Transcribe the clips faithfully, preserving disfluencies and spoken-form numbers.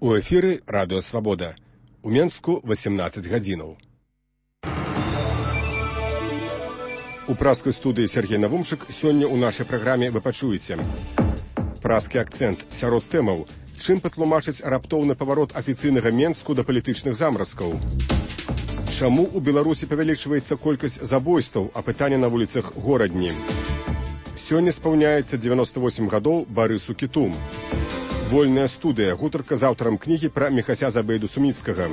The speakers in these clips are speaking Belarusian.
У эфіры Радыё Свабода. У Менску васемнаццаць гадзінаў. У праскай студыі Сергей Навумчык сёння ў нашай праграме вы пачуеце. Праскі акцэнт сярод тэмаў. Чым патлумачыць раптоўны паварот афіцыйнага Менску да палітычных замразкаў? Чаму ў Беларусі павялічваецца колькасць забойстваў, а пытанне на вуліцах горадні? Сёння спаўняецца дзевяноста восем гадоў Барысу Кіту. Вольная студыя, гутарка з аўтарам кнігі пра Міхася Забейду Суміцкага.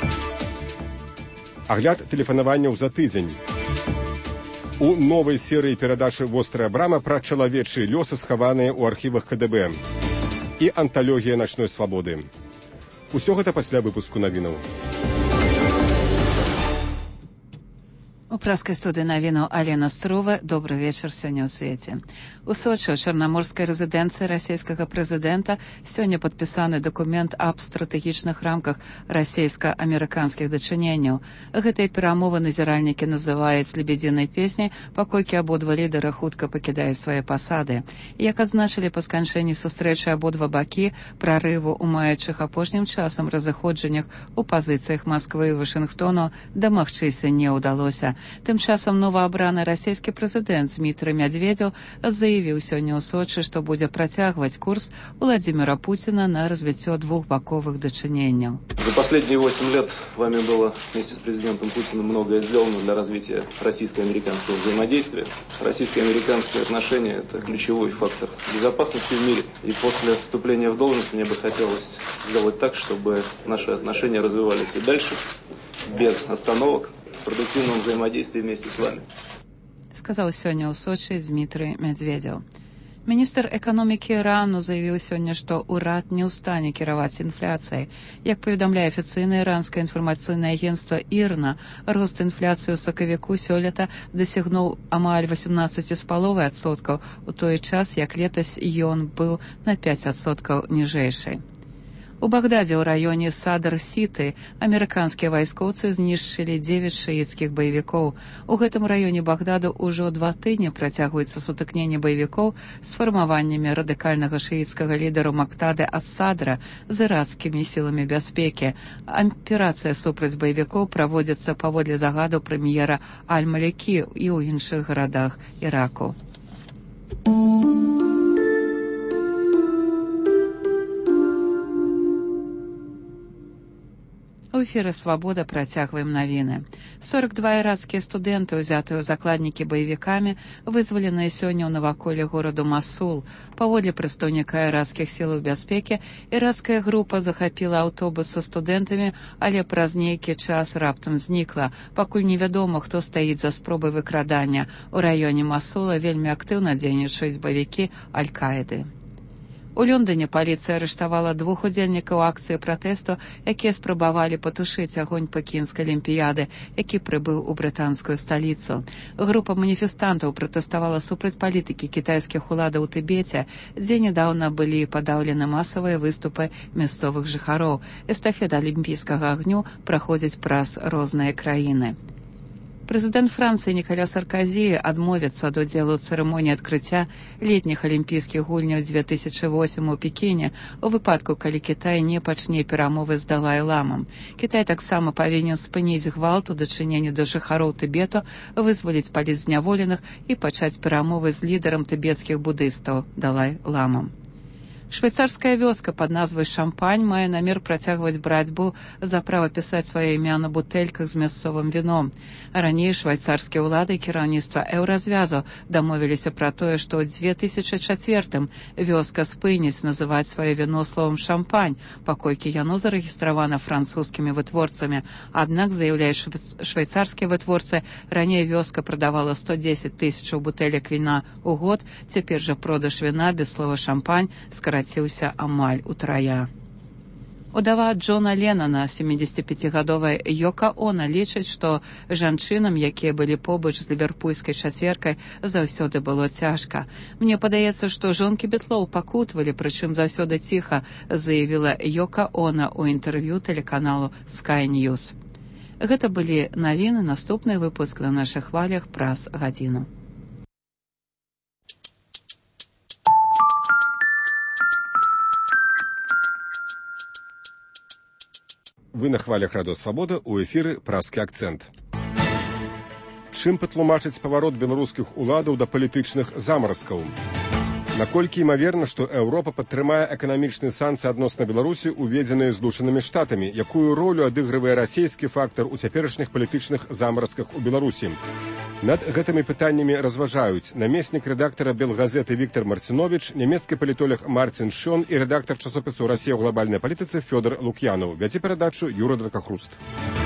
Агляд тэлефанаванняў за тыдзень. У новай серыі перадачы «Вострая брама» пра чалавечыя лёсы, схаваныя ў архівах ка дэ бэ. І анталогія начной свабоды. Усё гэта пасля выпуску навінаў. У праскай студыі навінаў Алена Струва. Добры вечар сёння ў свеце. У Сочы, у чарнаморскай рэзідэнцыі расійскага прэзідэнта, сёння падпісаны дакумент аб стратэгічных рамках расійска-амерыканскіх дачыненняў. Гэтыя перамовы назіральнікі называюць лебедзінай песняй, паколькі абодва лідары хутка пакідаюць свае пасады. Як адзначылі па сканчэнні сустрэчы абодва бакі, прарыву ў маючых апошнім часам разыходжаннях у пазіцыях Масквы і Вашынгтону дамагчыся не ўдалося. Тым часам новаабраны расійскі прэзідэнт Дмітрый Медведзеў заявіў сёння ў Сочы, што будзе працягваць курс Владимира Путина на развіццё двухбаковых дачыненняў. За последние восемь лет вами было вместе с президентом Путиным многое сделано для развития российско-американского взаимодействия. Российско-американские отношения – это ключевой фактор безопасности в мире. И после вступления в должность мне бы хотелось сделать так, чтобы наши отношения развивались и дальше, без остановок, в продуктивном взаимодействии вместе с вами. Сказаў сёння ў Сочы Дмітрый Медведзеў. Міністр эканомікі Ірану заявіў сёння, што ўрад не ў стане кіраваць інфляцыяй. Як паведамляе афіцыйнае іранскае інфармацыйнае агенцтва ІРНА, рост інфляцыі ў сакавіку сёлета дасягнуў амаль васемнаццаць з паловай адсоткаў, у той час, як летась ён быў на пяць адсоткаў ніжэйшай. У Багдадзе ў раёне Садр-Сіты амерыканскія вайскоўцы знішчылі дзевяць шыіцкіх баевікоў. У гэтым раёне Багдаду ўжо два тыдні працягваецца сутыкненне баевікоў з фармаваннямі радыкальнага шыіцкага лідару Мактады ас-Садра з іракскімі сіламі бяспекі. Аперацыя супраць баевікоў праводзіцца паводле загаду прэм'ера Аль-Малікі і ў іншых гарадах Іраку. У эфіры «Свабода» працягваем навіны. сорок два іракскія студэнты, узятыя ў закладнікі баевікамі, вызваленыя сёння ў наваколлі гораду Масул. Паводле прадстаўніка іракскіх сілаў бяспекі, іракская група захапіла аўтобус са студэнтамі, але праз нейкі час раптам знікла. Пакуль невядома, хто стаіць за спробай выкрадання. У раёне Масула вельмі актыўна дзейнічаюць баевікі Аль-Каіды. У Лондоне паліцыя арыштавала двух удзельнікаў акцыі пратэсту, якія спрабавалі патушыць агонь пекінскай алімпіяды, які прыбыў у брытанскую сталіцу. Група маніфестантаў пратэставала супраць палітыкі кітайскіх уладаў у Тыбеце, дзе нядаўна былі падаўлены масавыя выступы мясцовых жыхароў. Эстафета алімпійскага агню праходзіць праз розныя краіны. Прэзідэнт Францыі Нікаля Саркозі адмовіцца ад удзелу ў цырымоніі адкрыцця летніх алімпійскіх гульняў две тысячы восем у Пекіне у выпадку, калі Кітай не пачне перамовы з Далай-ламам. Кітай таксама павінен спыніць гвалт у дачыненні да жыхароў Тыбету, вызваліць палітзняволеных і пачаць перамовы з лідарам тыбецкіх будыстаў Далай-ламам. Швейцарская вёска пад назвай Шампань мае намер працягваць барацьбу за права пісаць сваё імя на бутэльках з мясцовым віном. Раней швейцарскія ўлады і кіраўніцтва еўразвязу дамовіліся пра тое, што ў две тысячы чвэртым вёска спыніць называць сваё віно словам «шампань», паколькі яно зарэгістравана французскімі вытворцамі. Аднак, заяўляюць швейцарскія вытворцы, раней вёска прадавала сто дзесяць тысячаў бутэлек віна ў год, цяпер жа продаж віна без слова «шампань» скараціўся амаль утрая. Удава Джона Леннона, семидзесятипяцігадовая Йока Оно, лічыць, што жанчынам, якія былі побач з ліверпульскай чацверкай, заўсёды было цяжка. Мне падаецца, што жонкі Бітлоў пакутвалі, прычым заўсёды ціха, заявіла Йока Оно ў інтэрв'ю тэлеканалу Sky News. Гэта былі навіны, наступны выпуск на нашых хвалях праз гадзіну. Вы на хвалях радыё Свабода, у эфіры празкі акцэнт. Чым патлумачыць паварот беларускіх уладаў да палітычных замаразкаў? Наколькі імаверна, што Еўропа падтрымае эканамічныя санкцыі адносна Беларусі, уведзеныя Злучанымі Штатамі, якую ролю адыгрывае расійскі фактар у цяперашніх палітычных замаразках у Беларусі? Над гэтымі пытаннямі разважаюць намеснік рэдактара Белгазеты Віктор Марціновіч, нямецкі палітолог Марцін Шон і рэдактар часопісу «Расія ў глобальнай палітыцы» Фёдор Лук'янаў. Вядзе перадачу Юра Дракахруст.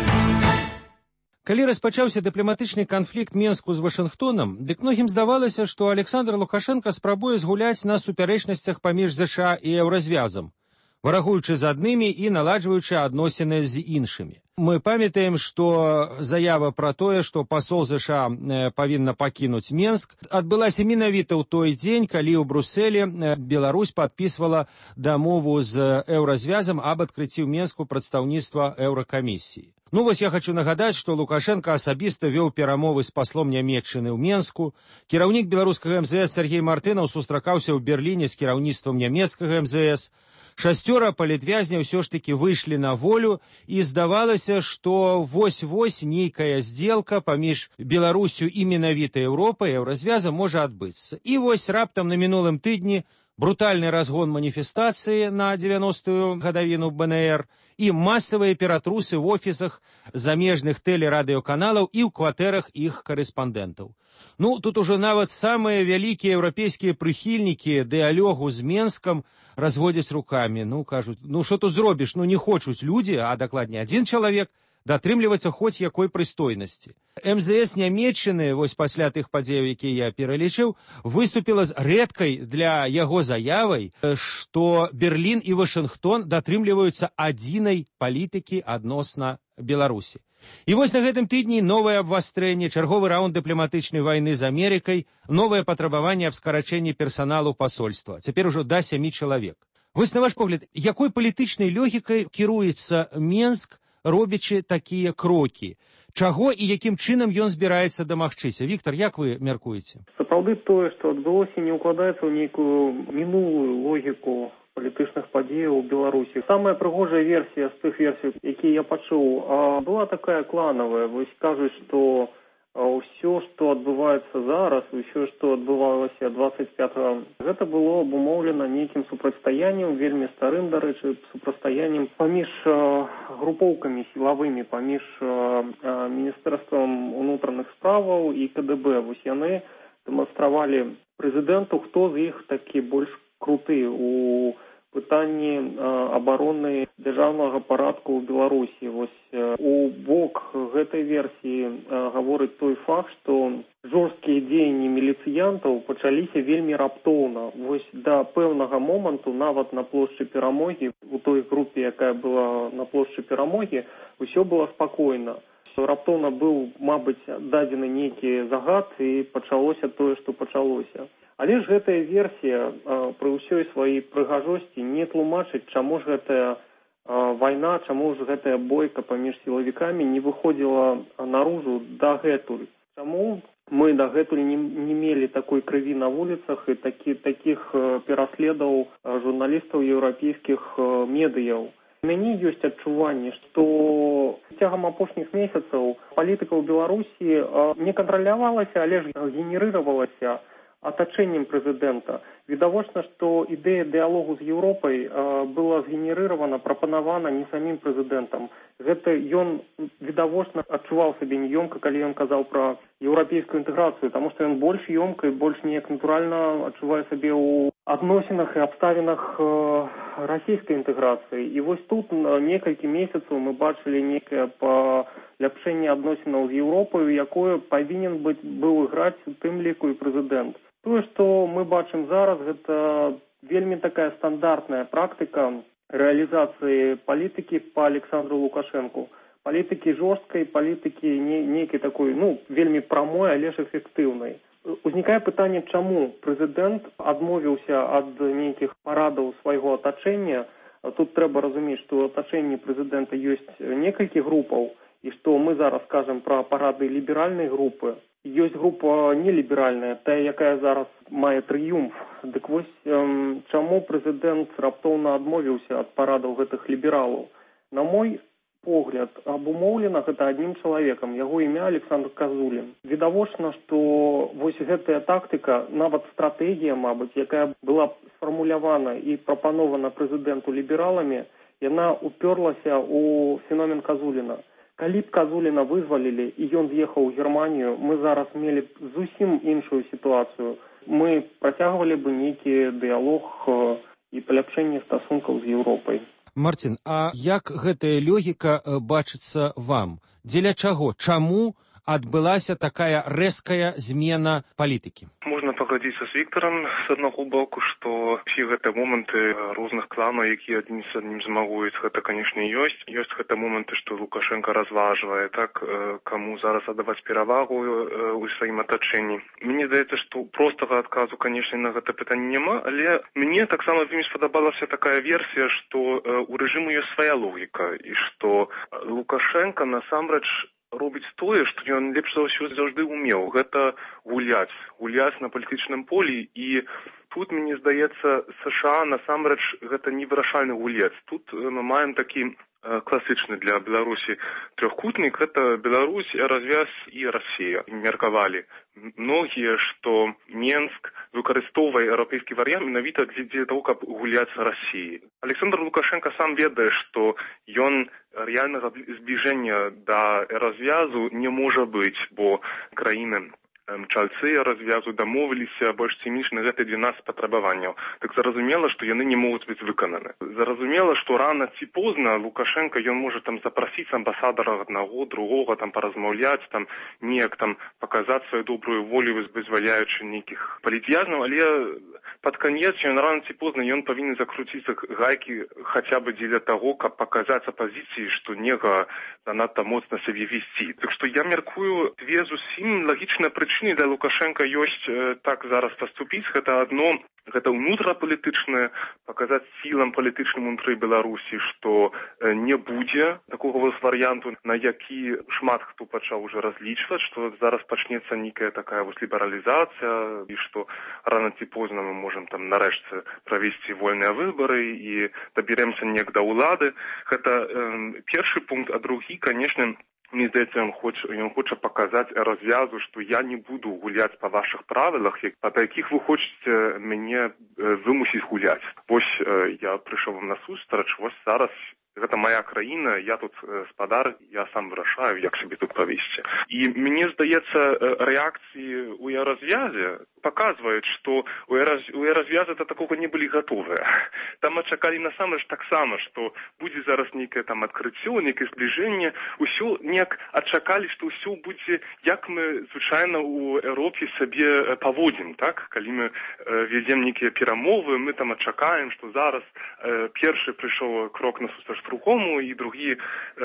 Калі распачаўся дыпламатычны канфлікт Менску з Вашынгтонам, дык многім здавалася, што Александр Лукашенка спрабуе згуляць на супярэчнасцях паміж ЗША і еўразвязам, варагуючы з аднымі і наладжваючы адносіны з іншымі. Мы памятаем, што заява пра тое, што пасол ЗША павінна пакінуць Менск, адбылася менавіта ў той дзень, калі ў Брусэле Беларусь падпісвала дамову з еўразвязам аб адкрыцці ў Менску прадстаўніцтва Еўракамісіі. Ну вось я хочу нагадаць, што Лукашенко асабіста вёў перамовы з паслом Нямецчыны ў Менску. Кіраўнік беларускага эм зэ эс Сергей Мартынаў сустракаўся ў Берліне з кіраўніцтвам нямецкага эм зэ эс. Шасцёра палітвязняў ўсё ж такі выйшлі на волю, і здавалася, што вось-вось нейкая здзелка паміж Беларусю і менавіта Еўропай, еўразвязам можа адбыцца. І вось раптам на мінулым тыдні брутальны разгон маніфестацыі на дзевяностую гадавіну бэ эн эр і масавыя ператрусы ў офісах замежных тэлерадыёканалаў і ў кватэрах іх карэспандэнтаў. Ну, тут ужо нават самыя вялікія еўрапейскія прыхільнікі дыялогу з Менскам разводзяць рукамі. Ну, кажуць, ну што тут зробіш? Ну, не хочуць людзі, а дакладней адзін чалавек, датрымлівацца хоць якой прыстойнасці. эм зэ эс Нямецчыны, вось пасля тых падзеяў, якія я пералічыў, выступіла з рэдкай для яго заявай, што Берлін і Вашынгтон датрымліваюцца адзінай палітыкі адносна Беларусі. І вось на гэтым тыдні новае абвастрэнне, чарговы раунд дыпламатычнай вайны з Амерыкай, новае патрабаванне аб скарачэнні персаналу пасольства. Цяпер ужо да сямі чалавек. Вось на ваш погляд, якой палітычнай логікай кіруецца Менск, робячы такія крокі? Чаго і якім чынам ён збіраецца дамагчыся? Віктор, як вы мяркуеце? Сапраўды тое, што адбылося, не ўкладаецца ў нейкую мінулую логіку палітычных падзеяў у Беларусі. Самая прыгожая версія з тых версій, якія я пачуў, была такая кланавая. Вось кажуць, што ўсё, што адбываецца зараз, ўсё, што адбывалася дваццаць пятага, гэта было абумоўлена нейкім супрацьстаяннем, вельмі старым, дарэчы, супрацьстаяннем паміж групоўкамі сілавымі, паміж Міністэрствам унутраных справаў і ка дэ бэ. Вось яны дэманстравалі прэзідэнту, хто з іх такі больш круты у пытанні абароны дзяржаўнага парадку ў Беларусі. Вось у бок гэтай версіі гаворыць той факт, што жорсткія дзеянні міліцыянтаў пачаліся вельмі раптоўна. Вось да пэўнага моманту, нават на плошчы Перамогі, у той групе, якая была на плошчы Перамогі, усё было спакойна. Раптоўна быў, мабыць, дадзены нейкі загад, і пачалося тое, што пачалося. Але ж гэтая версія пры ўсёй сваёй прыгажосці не тлумачыць, чаму ж гэтая вайна, чаму ж гэтая бойка паміж сілавікамі не выходзіла наружу дагэтуль. Чаму мы дагэтуль не, не мелі такой крыві на вуліцах і такі, такіх пераследаў журналістаў еўрапейскіх медыяў. У мяне ёсць адчуванне, што цягам апошніх месяцаў палітыка ў Беларусі не кантралявалася, але ж генерыравалася атачэннем прэзідэнта. Відавочна, што ідэя дыялогу з Еўропай была згенерыравана, прапанавана не самім прэзідэнтам. Гэта ён, відавочна, адчуваў сабе няёмка, калі ён казаў пра еўрапейскую інтэграцыю, таму што ён больш ёмка і больш неяк натуральна адчувае сабе ў адносінах і абставінах расійскай інтэграцыі. І вось тут некалькі месяцаў мы бачылі некае паляпшэнне адносінаў з Еўропаю, якое павінен быць быў іграць у тым ліку і прэзідэнт. Тое, што мы бачым зараз, гэта вельмі такая стандартная практыка рэалізацыі палітыкі па Александру Лукашэнку. Палітыкі жорсткай, палітыкі не, нейкай такой, ну, вельмі прамой, але ж эфектыўнай. Узнікае пытанне, чаму прэзідэнт адмовіўся ад нейкіх парадаў свайго атачэння. Тут трэба разумець, што ў атачэнні прэзідэнта ёсць некалькі групаў, і што мы зараз кажам пра парады ліберальнай групы. Ёсць група неліберальная, тая, якая зараз мае трыумф. Дык вось эм, чаму прэзідэнт раптоўна адмовіўся ад парадаў гэтых лібералаў? На мой погляд, абумоўлена гэта аднім чалавекам, яго імя Александр Казулін. Відавочна, што вось гэтая тактыка, нават стратэгія, мабыць, якая была сфармулявана і прапанована прэзідэнту лібераламі, яна уперлася ў феномен Казуліна. Калі б Казуліна вызвалілі і ён з'ехаў у Германію, мы зараз мелі б зусім іншую сітуацыю. Мы працягвалі бы нейкі дыялог і паляпшэнне стасункаў з Еўропай. Марцін, а як гэтая логіка бачыцца вам? Дзеля чаго? Чаму адбылася такая рэзкая змена палітыкі? Можна пагадзіцца з Віктарам з аднаго боку, што ўсе гэтыя моманты розных кланаў, якія адзін з адным змагуюць, гэта, канешне, ёсць. Ёсць гэтыя моманты, што Лукашенко разважвае, так, каму зараз аддаваць перавагу ў сваім атачэнні. Мне здаецца, што простага адказу, канешне, на гэта пытанне няма, але мне таксама вельмі спадабалася такая версія, што у рэжыму ёсць свая логіка, і што Лукашенко насамрэч робіць тое, што ён лепш за ўсё заўжды ўмеў. Гэта гуляць, гуляць на палітычным полі, і тут, мне здаецца, США насамрэч гэта не вырашальны гулец. Тут мы маем такі класычны для Беларусі трохкутнік, гэта Беларусь, развяз і Расія. Меркавалі многія, што Менск выкарыстоўвае еўрапейскі варыянт менавіта для того, каб гуляць з Расіяй. Александр Лукашенко сам ведае, што ён рэальнага збліжэння да развязу не можа быць, бо краіны чальцы развязу дамовіліся больш ці менш на гэтыя дванаццаць патрабаванняў. Так зразумела, што яны не могуць быць выкананы. Зразумела, што рана ці позна Лукашенко ён можа там запрасіць амбасадара аднаго, другога, там паразмаўляць, там неяк там паказаць сваю добрую волю, вызваляючы нейкіх палітвязнаў, але пад канец ён рана ці позна ён павінен закруціцца гайкі хаця бы дзеля таго, каб паказаць апазіцыі, што нега занадта моцна сябе весці. Так што я мяркую, две зусім лагічныя прычыны для Лукашенко ёсць э, так зараз паступіць. Гэта адно, гэта ўнутрапалітычнае, паказаць сілам палітычным унутры Беларусі, што э, не будзе такога вось варыянту, на які шмат хто пачаў уже разлічваць, што зараз пачнецца нейкая такая вось лібералізацыя, і што рана ці позна мы можам там нарэшце правесці вольныя выбары і дабярэмся неяк да ўлады. Гэта э, першы пункт, а другі, канешне, мне здаецца, ён хоча, ён хоча паказаць развязу, што я не буду гуляць па вашых правілах, па якіх вы хочаце мяне вымусіць гуляць. Вось я прыйшоў вам насустрач, вось зараз гэта моя краіна, я тут спадар, я сам вырашаю, як сябе тут павесці. І мне здаецца, рэакцыі ў развязе паказваюць, што у развязы да такога не былі гатовыя. Там чакалі насамрэч таксама, што будзе зараз нейкае там адкрыццё, нейкае збліжэнне, усё неяк адчакалі, што ўсё будзе, як мы звычайна ў Еўропе сабе паводзім, так? Калі мы вядзем нейкія перамовы, мы там адчакаем, што зараз першы прыйшоў крок насустрач другому, і другі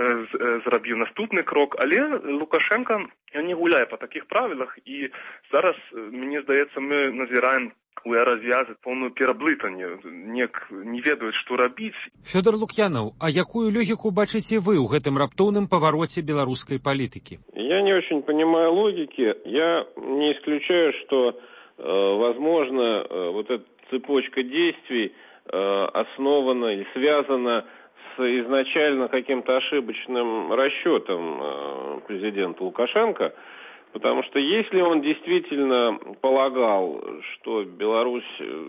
зрабіў наступны крок, але Лукашенко не гуляе па такіх правілах, і зараз, мне здаецца, мы назіраем у развязы поўную пераблытанне, неяк не ведаюць, што рабіць. Фёдор Лукьянов, а якую логику бачыце вы ў гэтым раптоўным павароце беларускай палітыкі? Я не очень понимаю логики. Я не исключаю, что, э, возможно, э, вот эта цепочка действий э, основана и связана с изначально каким-то ошибочным расчетом э, президента Лукашенко, потому что если он действительно полагал, что Беларусь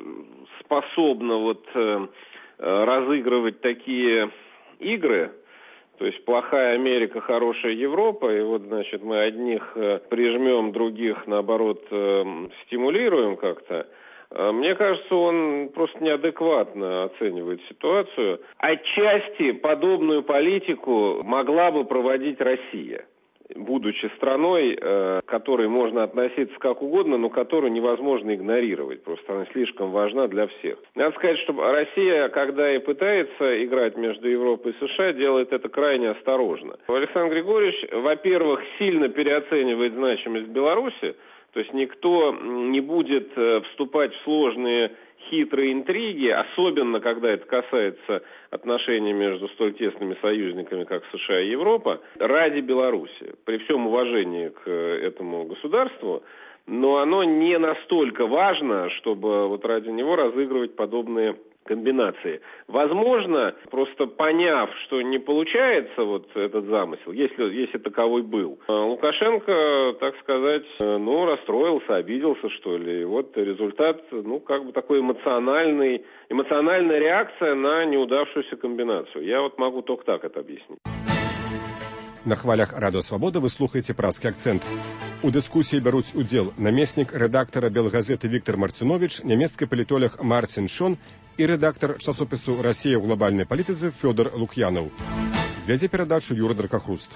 способна вот э, разыгрывать такие игры, то есть плохая Америка, хорошая Европа, и вот, значит, мы одних э, прижмем, других, наоборот, э, стимулируем как-то, мне кажется, он просто неадекватно оценивает ситуацию. Отчасти подобную политику могла бы проводить Россия, будучи страной, к которой можно относиться как угодно, но которую невозможно игнорировать. Просто она слишком важна для всех. Надо сказать, что Россия, когда и пытается играть между Европой и США, делает это крайне осторожно. Александр Григорьевич, во-первых, сильно переоценивает значимость Беларуси. То есть никто не будет вступать в сложные хитрые интриги, особенно когда это касается отношений между столь тесными союзниками, как США и Европа, ради Беларуси. При всем уважении к этому государству, но оно не настолько важно, чтобы вот ради него разыгрывать подобные комбинации. Возможно, просто поняв, что не получается вот этот замысел, если, если таковой был, Лукашенко, так сказать, ну, расстроился, обиделся, что ли. И вот результат, ну, как бы такой эмоциональный, эмоциональная реакция на неудавшуюся комбинацию. Я вот могу только так это объяснить. На хвалях Радио Свобода вы слухаеце празкі акцент. У дыскусіі бяруць удзел намеснік рэдактара Белгазеты Віктор Марцинович, нямецкі палітолог Марцін Шон і рэдактар часопісу «Расія ў глобальнай палітыцы» Фёдор Лук'янаў. Вядзе перадачу Юра Дракахруст.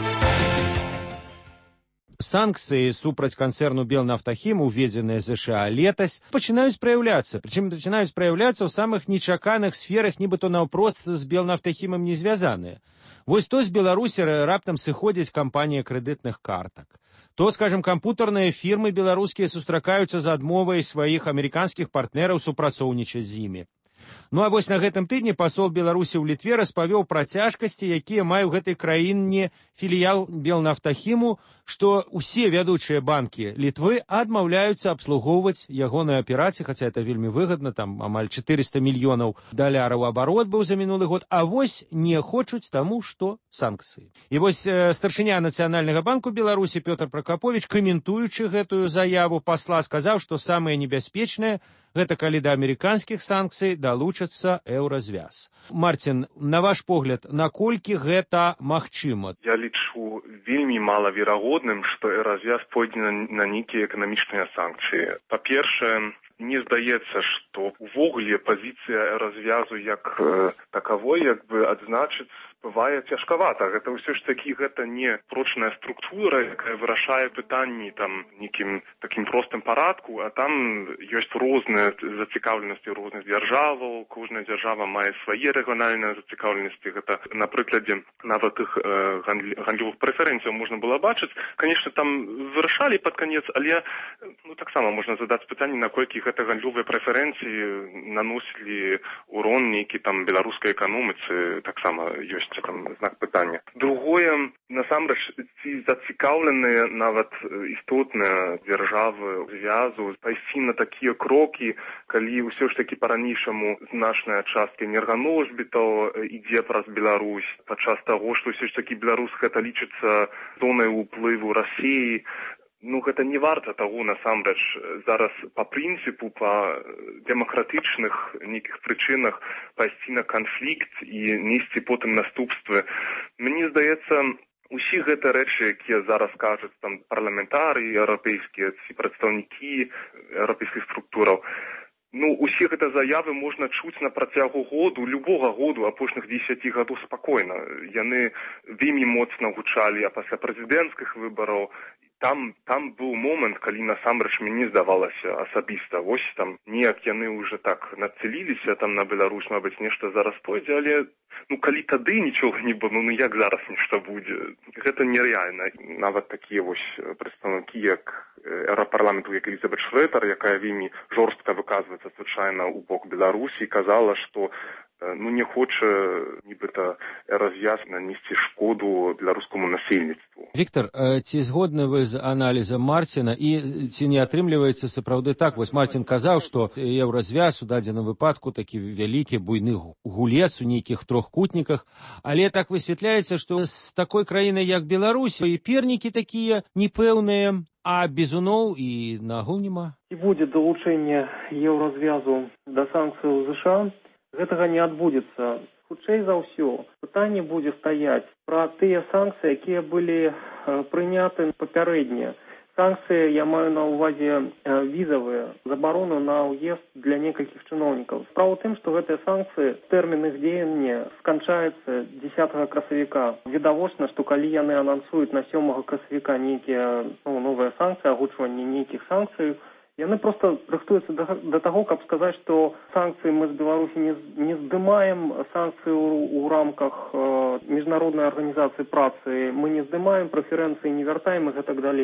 Санкцыі супраць канцэрну «Белнафтахім», уведзеныя ЗША летась, пачынаюць праяўляцца. Прычым пачынаюць праяўляцца ў самых нечаканых сферах, нібыто наўпрост з «Белнафтахімам» не звязаныя. Вось то з Беларусі раптам сыходзіць кампанія крэдытных картак. То, скажем, кампутарныя фірмы беларускія сустракаюцца з адмовай сваіх амерыканскіх партнераў супрацоўнічаць з імі. Ну а вось на гэтым тыдні пасол Беларусі ў Літве распавёў пра цяжкасці, якія мае ў гэтай краіне філіял Белнафтахіму, што ўсе вядучыя банкі Літвы адмаўляюцца абслугоўваць ягоныя аперацыі, хаця это вельмі выгадна, там амаль чатырыста мільёнаў даляраў абарот быў за мінулы год, а вось не хочуць таму, што санкцыі. І вось э, старшыня Нацыянальнага банку Беларусі Пётр Пракаповіч, каментуючы гэтую заяву пасла, сказаў, што самае небяспечнае гэта калі да амерыканскіх санкцый далучыцца еўразвяз. Марцін, на ваш погляд, наколькі гэта магчыма? Я лічу вельмі малаверагодным, што еўразвяз пойдзе на, на нейкія эканамічныя санкцыі. Па-першае, мне здаецца, што увогуле пазіцыя еўразвязу як э, такавой, як бы адзначыць, бывае цяжкавата. Гэта ўсё ж такі гэта не прочная структура, якая вырашае пытанні там нейкім такім простым парадку, а там ёсць розныя зацікаўленасці розных дзяржаваў, кожная дзяржава мае свае рэгіянальныя зацікаўленасці. Гэта на прыкладзе нават іх э, гандлёвых прэферэнцыяў можна было бачыць. Канешне, там вырашалі пад канец, але ну таксама можна задаць пытанне, наколькі гэта гандлёвыя прэферэнцыі наносілі урон нейкі там беларускай эканоміцы, таксама ёсць там знак пытання. Другое, насамрэч, ці зацікаўленыя нават істотныя дзяржавы звязу пайсці на такія крокі, калі ўсё ж такі па-ранейшаму значная частка энерганосьбітаў ідзе праз Беларусь, падчас таго, што ўсё ж такі Беларусь гэта лічыцца зонай уплыву Расіі. Ну, гэта не варта таго, насамрэч, зараз па прынцыпу, па дэмакратычных нейкіх прычынах пайсці на канфлікт і несці потым наступствы. Мне здаецца, усе гэта рэчы, якія зараз кажуць там парламентарыі еўрапейскія ці прадстаўнікі еўрапейскіх структураў, ну, усе гэта заявы можна чуць на працягу году, любога году, апошніх дзесяці гадоў спакойна. Яны вельмі моцна гучалі, а пасля прэзідэнцкіх выбараў Там, там быў момант, калі насамрэч мне здавалася асабіста. Вось там неяк яны ўжо так нацэліліся там на Беларусь, мабыць, нешта зараз пойдзе, але ну калі тады нічога не было, ну як зараз нешта будзе? Гэта нерэальна. Нават такія вось прадстаўнікі, як еўрапарламенту, як Элізабет Шрэдер, якая вельмі жорстка выказваецца звычайна ў бок Беларусі, казала, што ну не хоча нібыта еўразвяз нанесці шкоду беларускаму насельніцтву. Віктор, ці згодны вы з аналізам Марціна і ці не атрымліваецца сапраўды так? Вось Марцін казаў, што еўразвяз у дадзеным выпадку такі вялікі буйны гулец у нейкіх трохкутніках, але так высвятляецца, што з такой краінай, як Беларусь, і пернікі такія непэўныя, а бізуноў і нагул няма. Ці будзе далучэнне еўразвязу да санкцыяў ЗША? Гэтага не адбудзецца. Хутчэй за ўсё, пытанне будзе стаяць пра тыя санкцыі, якія былі э, прыняты папярэдне. Санкцыі, я маю на ўвазе э, візавыя, забарону на ўезд для некалькіх чыноўнікаў. Справа ў тым, што гэтыя санкцыі, тэрмін іх дзеяння сканчаецца дзесятага красавіка. Відавочна, што калі яны анансуюць на сёмага красавіка нейкія ну, новыя санкцыі, агучванне нейкіх санкцый, яны проста рыхтуюцца да, да таго, каб сказаць, што санкцыі мы з Беларусі не, не здымаем, санкцыі ў, ў рамках э, міжнароднай арганізацыі працы мы не здымаем, прэферэнцыі не вяртаем і гэтак далей.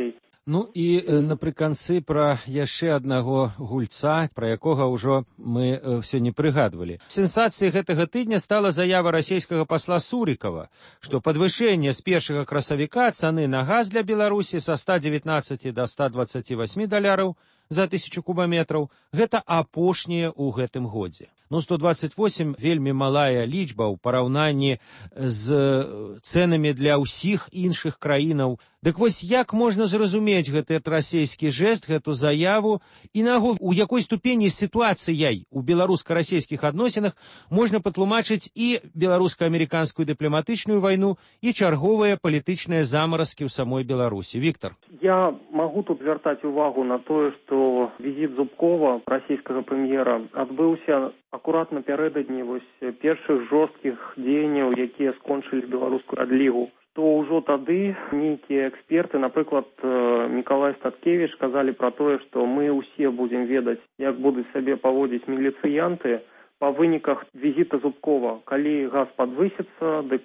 Ну і напрыканцы пра яшчэ аднаго гульца, пра якога ўжо мы сёння прыгадвалі. Сенсацыяй гэтага тыдня стала заява расійскага пасла Сурікава, што падвышэнне з першага красавіка цаны на газ для Беларусі са ста дзевятнаццаці да ста дваццаці васьмі даляраў за тысячу кубаметраў гэта апошняе ў гэтым годзе. Ну, сто дваццаць восем вельмі малая лічба ў параўнанні з цэнамі для ўсіх іншых краінаў. Дык вось як можна зразумець гэты расійскі жэст, гэту заяву, і нагул, у якой ступені сітуацыяй у беларуска-расійскіх адносінах можна патлумачыць і беларуска-амерыканскую дыпламатычную вайну, і чарговыя палітычныя замаразкі ў самой Беларусі. Віктор. Я магу тут звяртаць увагу на тое, што візіт Зубкова, расійскага прэм'ера, адбыўся акурат напярэдадні вось першых жорсткіх дзеянняў, якія скончылі беларускую адлігу. То ўжо тады нейкія эксперты, напрыклад, Мікалай Статкевіч, казалі пра тое, што мы ўсе будзем ведаць, як будуць сабе паводзіць міліцыянты па выніках візіта Зубкова. Калі газ падвысіцца, дык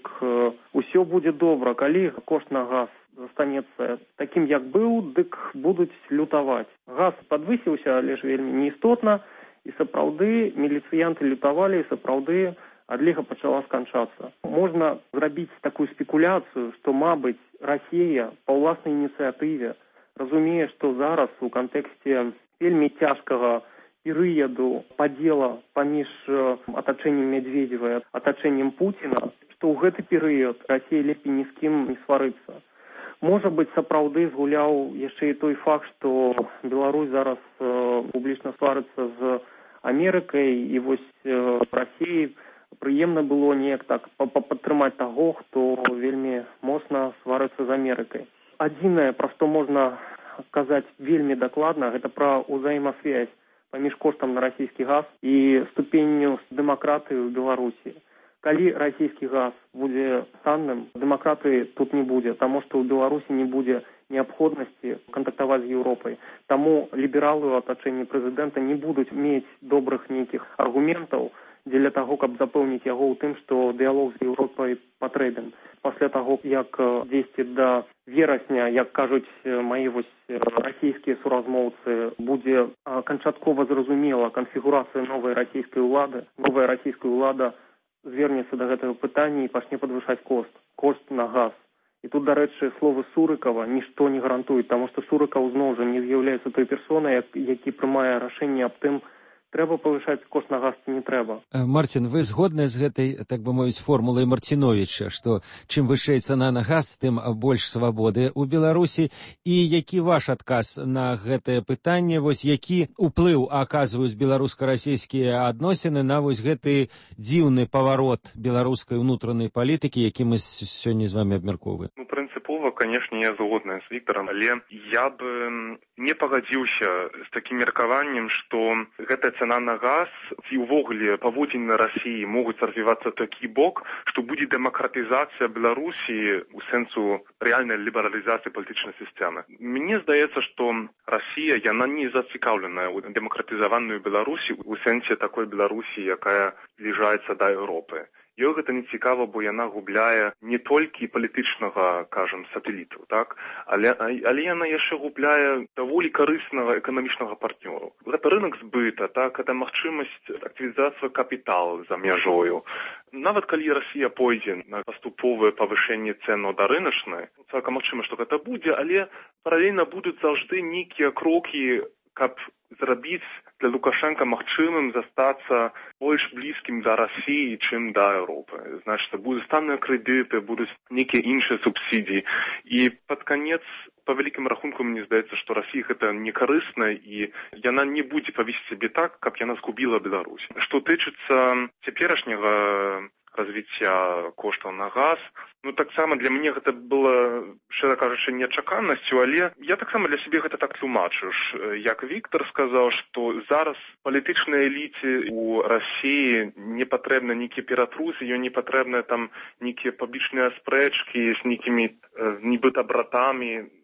усё будзе добра. Калі кошт на газ застанецца такім, як быў, дык будуць лютаваць. Газ падвысіўся, але ж вельмі неістотна, і сапраўды міліцыянты лютавалі, і сапраўды адліга пачала сканчацца. Можна зрабіць такую спекуляцыю, што, мабыць, Расія па ўласнай ініцыятыве разумее, што зараз у кантэксце вельмі цяжкага перыяду падзела паміж атачэннем Мядзведзева і атачэннем Пуціна, што ў гэты перыяд Расія лепей ні з кім не сварыцца. Можа быць, сапраўды згуляў яшчэ і той факт, што Беларусь зараз э, публічна сварыцца з Амерыкай, і вось э, Расіі прыемна было неяк так падтрымаць таго, хто вельмі моцна сварыцца з Амерыкай. Адзінае, пра што можна казаць вельмі дакладна, гэта пра ўзаемасвязь паміж коштам на расійскі газ і ступенню дэмакратыі ў Беларусі. Калі расійскі газ будзе танным, дэмакратыі тут не будзе, таму што ў Беларусі не будзе неабходнасці кантактаваць з Еўропай. Таму лібералы ў атачэнні прэзідэнта не будуць мець добрых нейкіх аргументаў дзеля таго, каб запэўніць яго ў тым, што дыялог з Еўропай патрэбен. Пасля таго, як дзесьці да верасня, як кажуць мае вось расійскія суразмоўцы, будзе канчаткова зразумела канфігурацыя новай расійскай улады, новая расійская ўлада звернецца да гэтага пытання і пачне падвышаць кошт, кошт на газ. І тут, дарэчы, словы Сурыкава нішто не гарантуюць, таму што Сурыкаў зноў жа не з'яўляецца той персонай, які прымае рашэнне аб тым, трэба павышаць кошт на газ ці не трэба. Марцін, вы згодны з гэтай, так бы мовіць, формулай Марціновіча, што чым вышэй цана на газ, тым больш свабоды ў Беларусі? І які ваш адказ на гэтае пытанне, вось які ўплыў аказваюць беларуска-расійскія адносіны на вось гэты дзіўны паварот беларускай унутранай палітыкі, які мы сёння з вами абмяркоўваем? Ну, прынцыпова, канешне, я згодная з Віктарам, але я бы не пагадзіўся з такім меркаваннем, што гэтая цана на газ ці ўвогуле паводзіны Расіі могуць развівацца такі бок, што будзе дэмакратызацыя Беларусі у сэнсу рэальнай лібералізацыі палітычнай сістэмы. Мне здаецца, што Расія, яна не зацікаўленая ў дэмакратызаваную Беларусі у сэнсе такой Беларусі, якая збліжаецца да Еўропы. Ёй гэта не цікава, бо яна губляе не толькі палітычнага, кажам, сатэліту, так? Але, але яна яшчэ губляе даволі карыснага эканамічнага партнёру. Гэта рынок збыта, так? Гэта магчымасць актывізацыі капіталу за мяжою. Нават калі Расія пойдзе на паступовае павышэнне цэну да рыначнай, цалкам магчыма, што гэта будзе, але паралельна будуць заўжды нейкія крокі, каб зрабіць для Лукашенка магчымым застацца больш блізкім да Расіі, чым да Еўропы. Значыць, будуць танныя крэдыты, будуць нейкія іншыя субсідіі. І пад канец, па вялікім рахунку, мне здаецца, што Расія гэта не карысна, і яна не будзе павесці сябе так, каб яна згубіла Беларусь. Што тычыцца цяперашняга развіцця коштаў на газ, ну, таксама для мяне гэта было, шчыра кажучы, нечаканасцю, але я таксама для сябе гэта так тлумачу. Як Віктор сказаў, што зараз палітычнай эліце ў Расіі не патрэбны нейкія ператрусы, ёй не патрэбныя там нейкія пабічныя спрэчкі з нейкімі нібыта братамі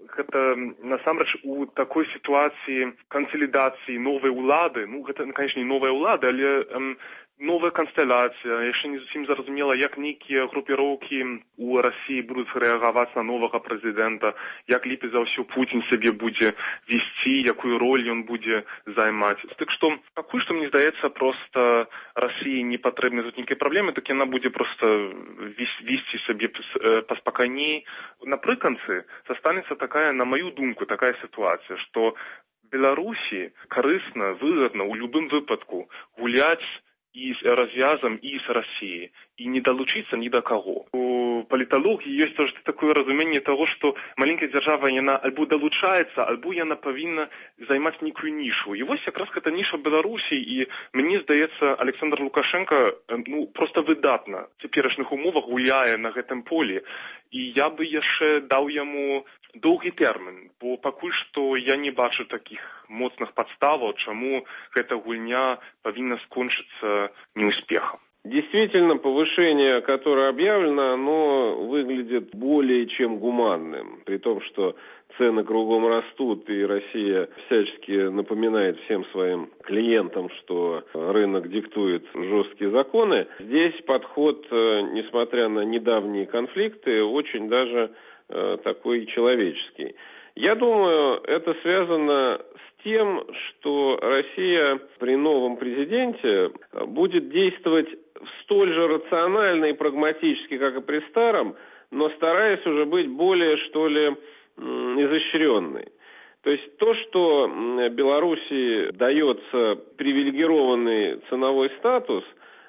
гэта насамрэч у такой сітуацыі кансалідацыі новай улады, ну гэта, конечно, не новая ўлада, але эм, новая канстэлацыя, яшчэ не зусім зразумела, як нейкія групіроўкі у Расіі будуць рэагаваць на новага прэзідэнта, як лепей за ўсё Пуцін сябе будзе весці, якую роль ён будзе займаць. Так што, пакуль што, мне здаецца, проста Расіі не патрэбны тут нейкія праблемы, так яна будзе проста весці сабе паспакайней. Напрыканцы застанецца такая, на маю думку, такая сітуацыя, што Беларусі карысна, выгадна ў любым выпадку гуляць і з развязам, і з Расіяй, і не далучыцца ні да каго. У паліталогіі ёсць тоже такое разуменне таго, што маленькая дзяржава, яна альбо далучаецца, альбо яна павінна займаць нейкую нішу. І вось якраз гэта ніша Беларусі, і мне здаецца, Александр Лукашенко ну, проста выдатна в цяперашніх умовах гуляе на гэтым полі. І я бы яшчэ даў яму доўгі тэрмін, бо пакуль што я не бачу такіх моцных падставаў, чаму гэта гульня павінна скончыцца неуспехом. Действительно, повышение, которое объявлено, оно выглядит более чем гуманным, при том, что цены кругом растут, и Россия всячески напоминает всем своим клиентам, что рынок диктует жесткие законы. Здесь подход, несмотря на недавние конфликты, очень даже такой человеческий. Я думаю, это связано с тем, что Россия при новом президенте будет действовать столь же рационально и прагматически, как и при старом, но стараясь уже быть более, что ли, изощренной. То есть то, что Беларуси дается привилегированный ценовой статус,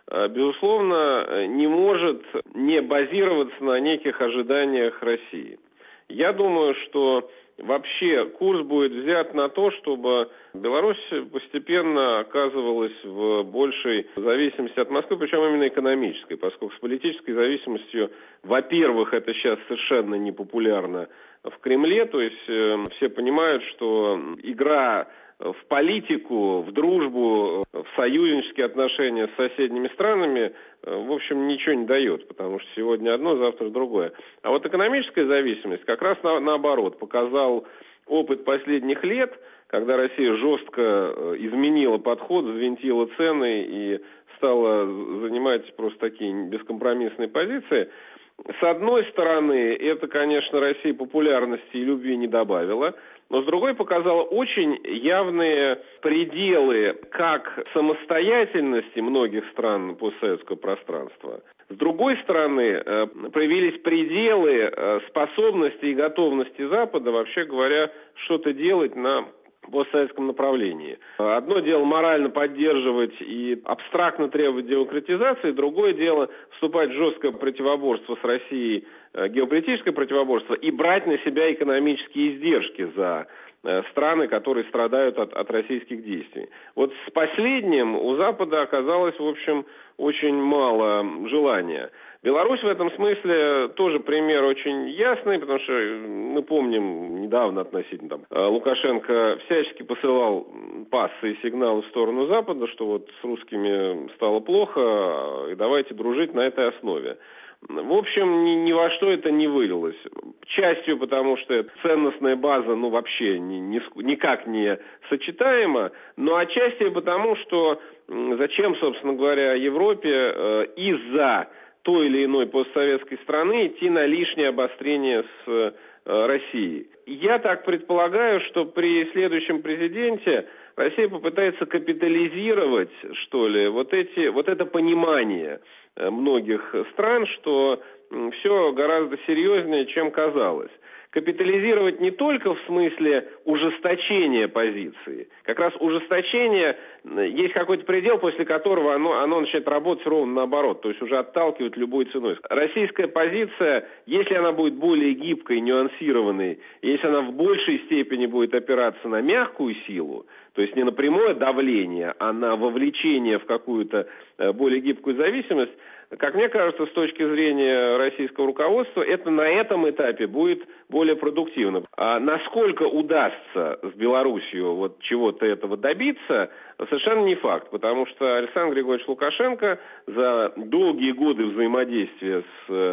безусловно, не может не базироваться на неких ожиданиях России. Я думаю, что вообще курс будет взят на то, чтобы Беларусь постепенно оказывалась в большей зависимости от Москвы, причем именно экономической, поскольку с политической зависимостью, во-первых, это сейчас совершенно непопулярно в Кремле, то есть э, все понимают, что игра в политику, в дружбу, в союзнические отношения с соседними странами, в общем, ничего не дает, потому что сегодня одно, завтра другое. А вот экономическая зависимость как раз на, наоборот показал опыт последних лет, когда Россия жестко изменила подход, взвинтила цены и стала занимать просто такие бескомпромиссные позиции. С одной стороны, это, конечно, России популярности и любви не добавило, но с другой показало очень явные пределы как самостоятельности многих стран постсоветского пространства. С другой стороны, проявились пределы способности и готовности Запада, вообще говоря, что-то делать на постсоветском направлении. Одно дело морально поддерживать и абстрактно требовать демократизации, другое дело вступать в жесткое противоборство с Россией, геополитическое противоборство, и брать на себя экономические издержки за страны, которые страдают от, от российских действий. Вот с последним у Запада оказалось, в общем, очень мало желания. Беларусь в этом смысле тоже пример очень ясный, потому что мы помним недавно относительно там, Лукашенко всячески посылал пассы и сигналы в сторону Запада, что вот с русскими стало плохо, и давайте дружить на этой основе. В общем, ни, ни во что это не вылилось. Частью потому, что ценностная база, ну, вообще ни, ни, никак не сочетаема, но отчасти потому, что зачем, собственно говоря, Европе э, из-за той или иной постсоветской страны идти на лишнее обострение с э, Россией. Я так предполагаю, что при следующем президенте Россия попытается капитализировать, что ли, вот эти, вот это понимание многих стран, что все гораздо серьезнее, чем казалось. Капитализировать не только в смысле ужесточения позиции. Как раз ужесточение, есть какой-то предел, после которого оно, оно начинает работать ровно наоборот, то есть уже отталкивать любой ценой. Российская позиция, если она будет более гибкой, нюансированной, если она в большей степени будет опираться на мягкую силу, то есть не на прямое давление, а на вовлечение в какую-то более гибкую зависимость, как мне кажется, с точки зрения российского руководства, это на этом этапе будет более продуктивно. А насколько удастся с Белоруссией вот чего-то этого добиться, совершенно не факт, потому что Александр Григорьевич Лукашенко за долгие годы взаимодействия с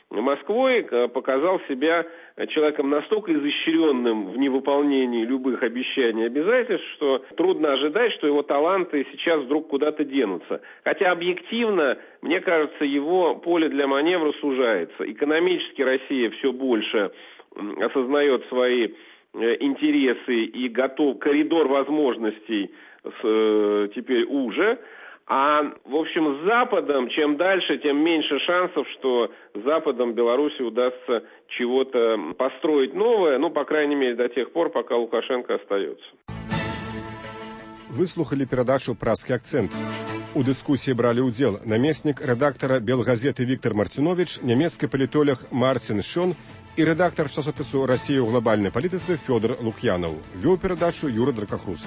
Москвой показал себя человеком настолько изощренным в невыполнении любых обещаний и обязательств, что трудно ожидать, что его таланты сейчас вдруг куда-то денутся. Хотя объективно, мне кажется, его поле для маневра сужается. Экономически Россия все больше осознает свои интересы и готов, коридор возможностей теперь уже. А, в общем, с Западом, чем дальше, тем меньше шансов, что с Западом Беларуси удастся чего-то построить новое, ну, по крайней мере, до тех пор, пока Лукашенко остается. Выслухали перадачу «Празкі акцент». У дыскусіі бралі ўдзел намеснік рэдактара «Белгазеты» Віктор Мартинович, нямецкі палітолог Мартин Шон і рэдактар часопісу «Расія ў глобальнай палітыцы» Фёдор Лук'янаў. Вёў перадачу Юра Дракахрус.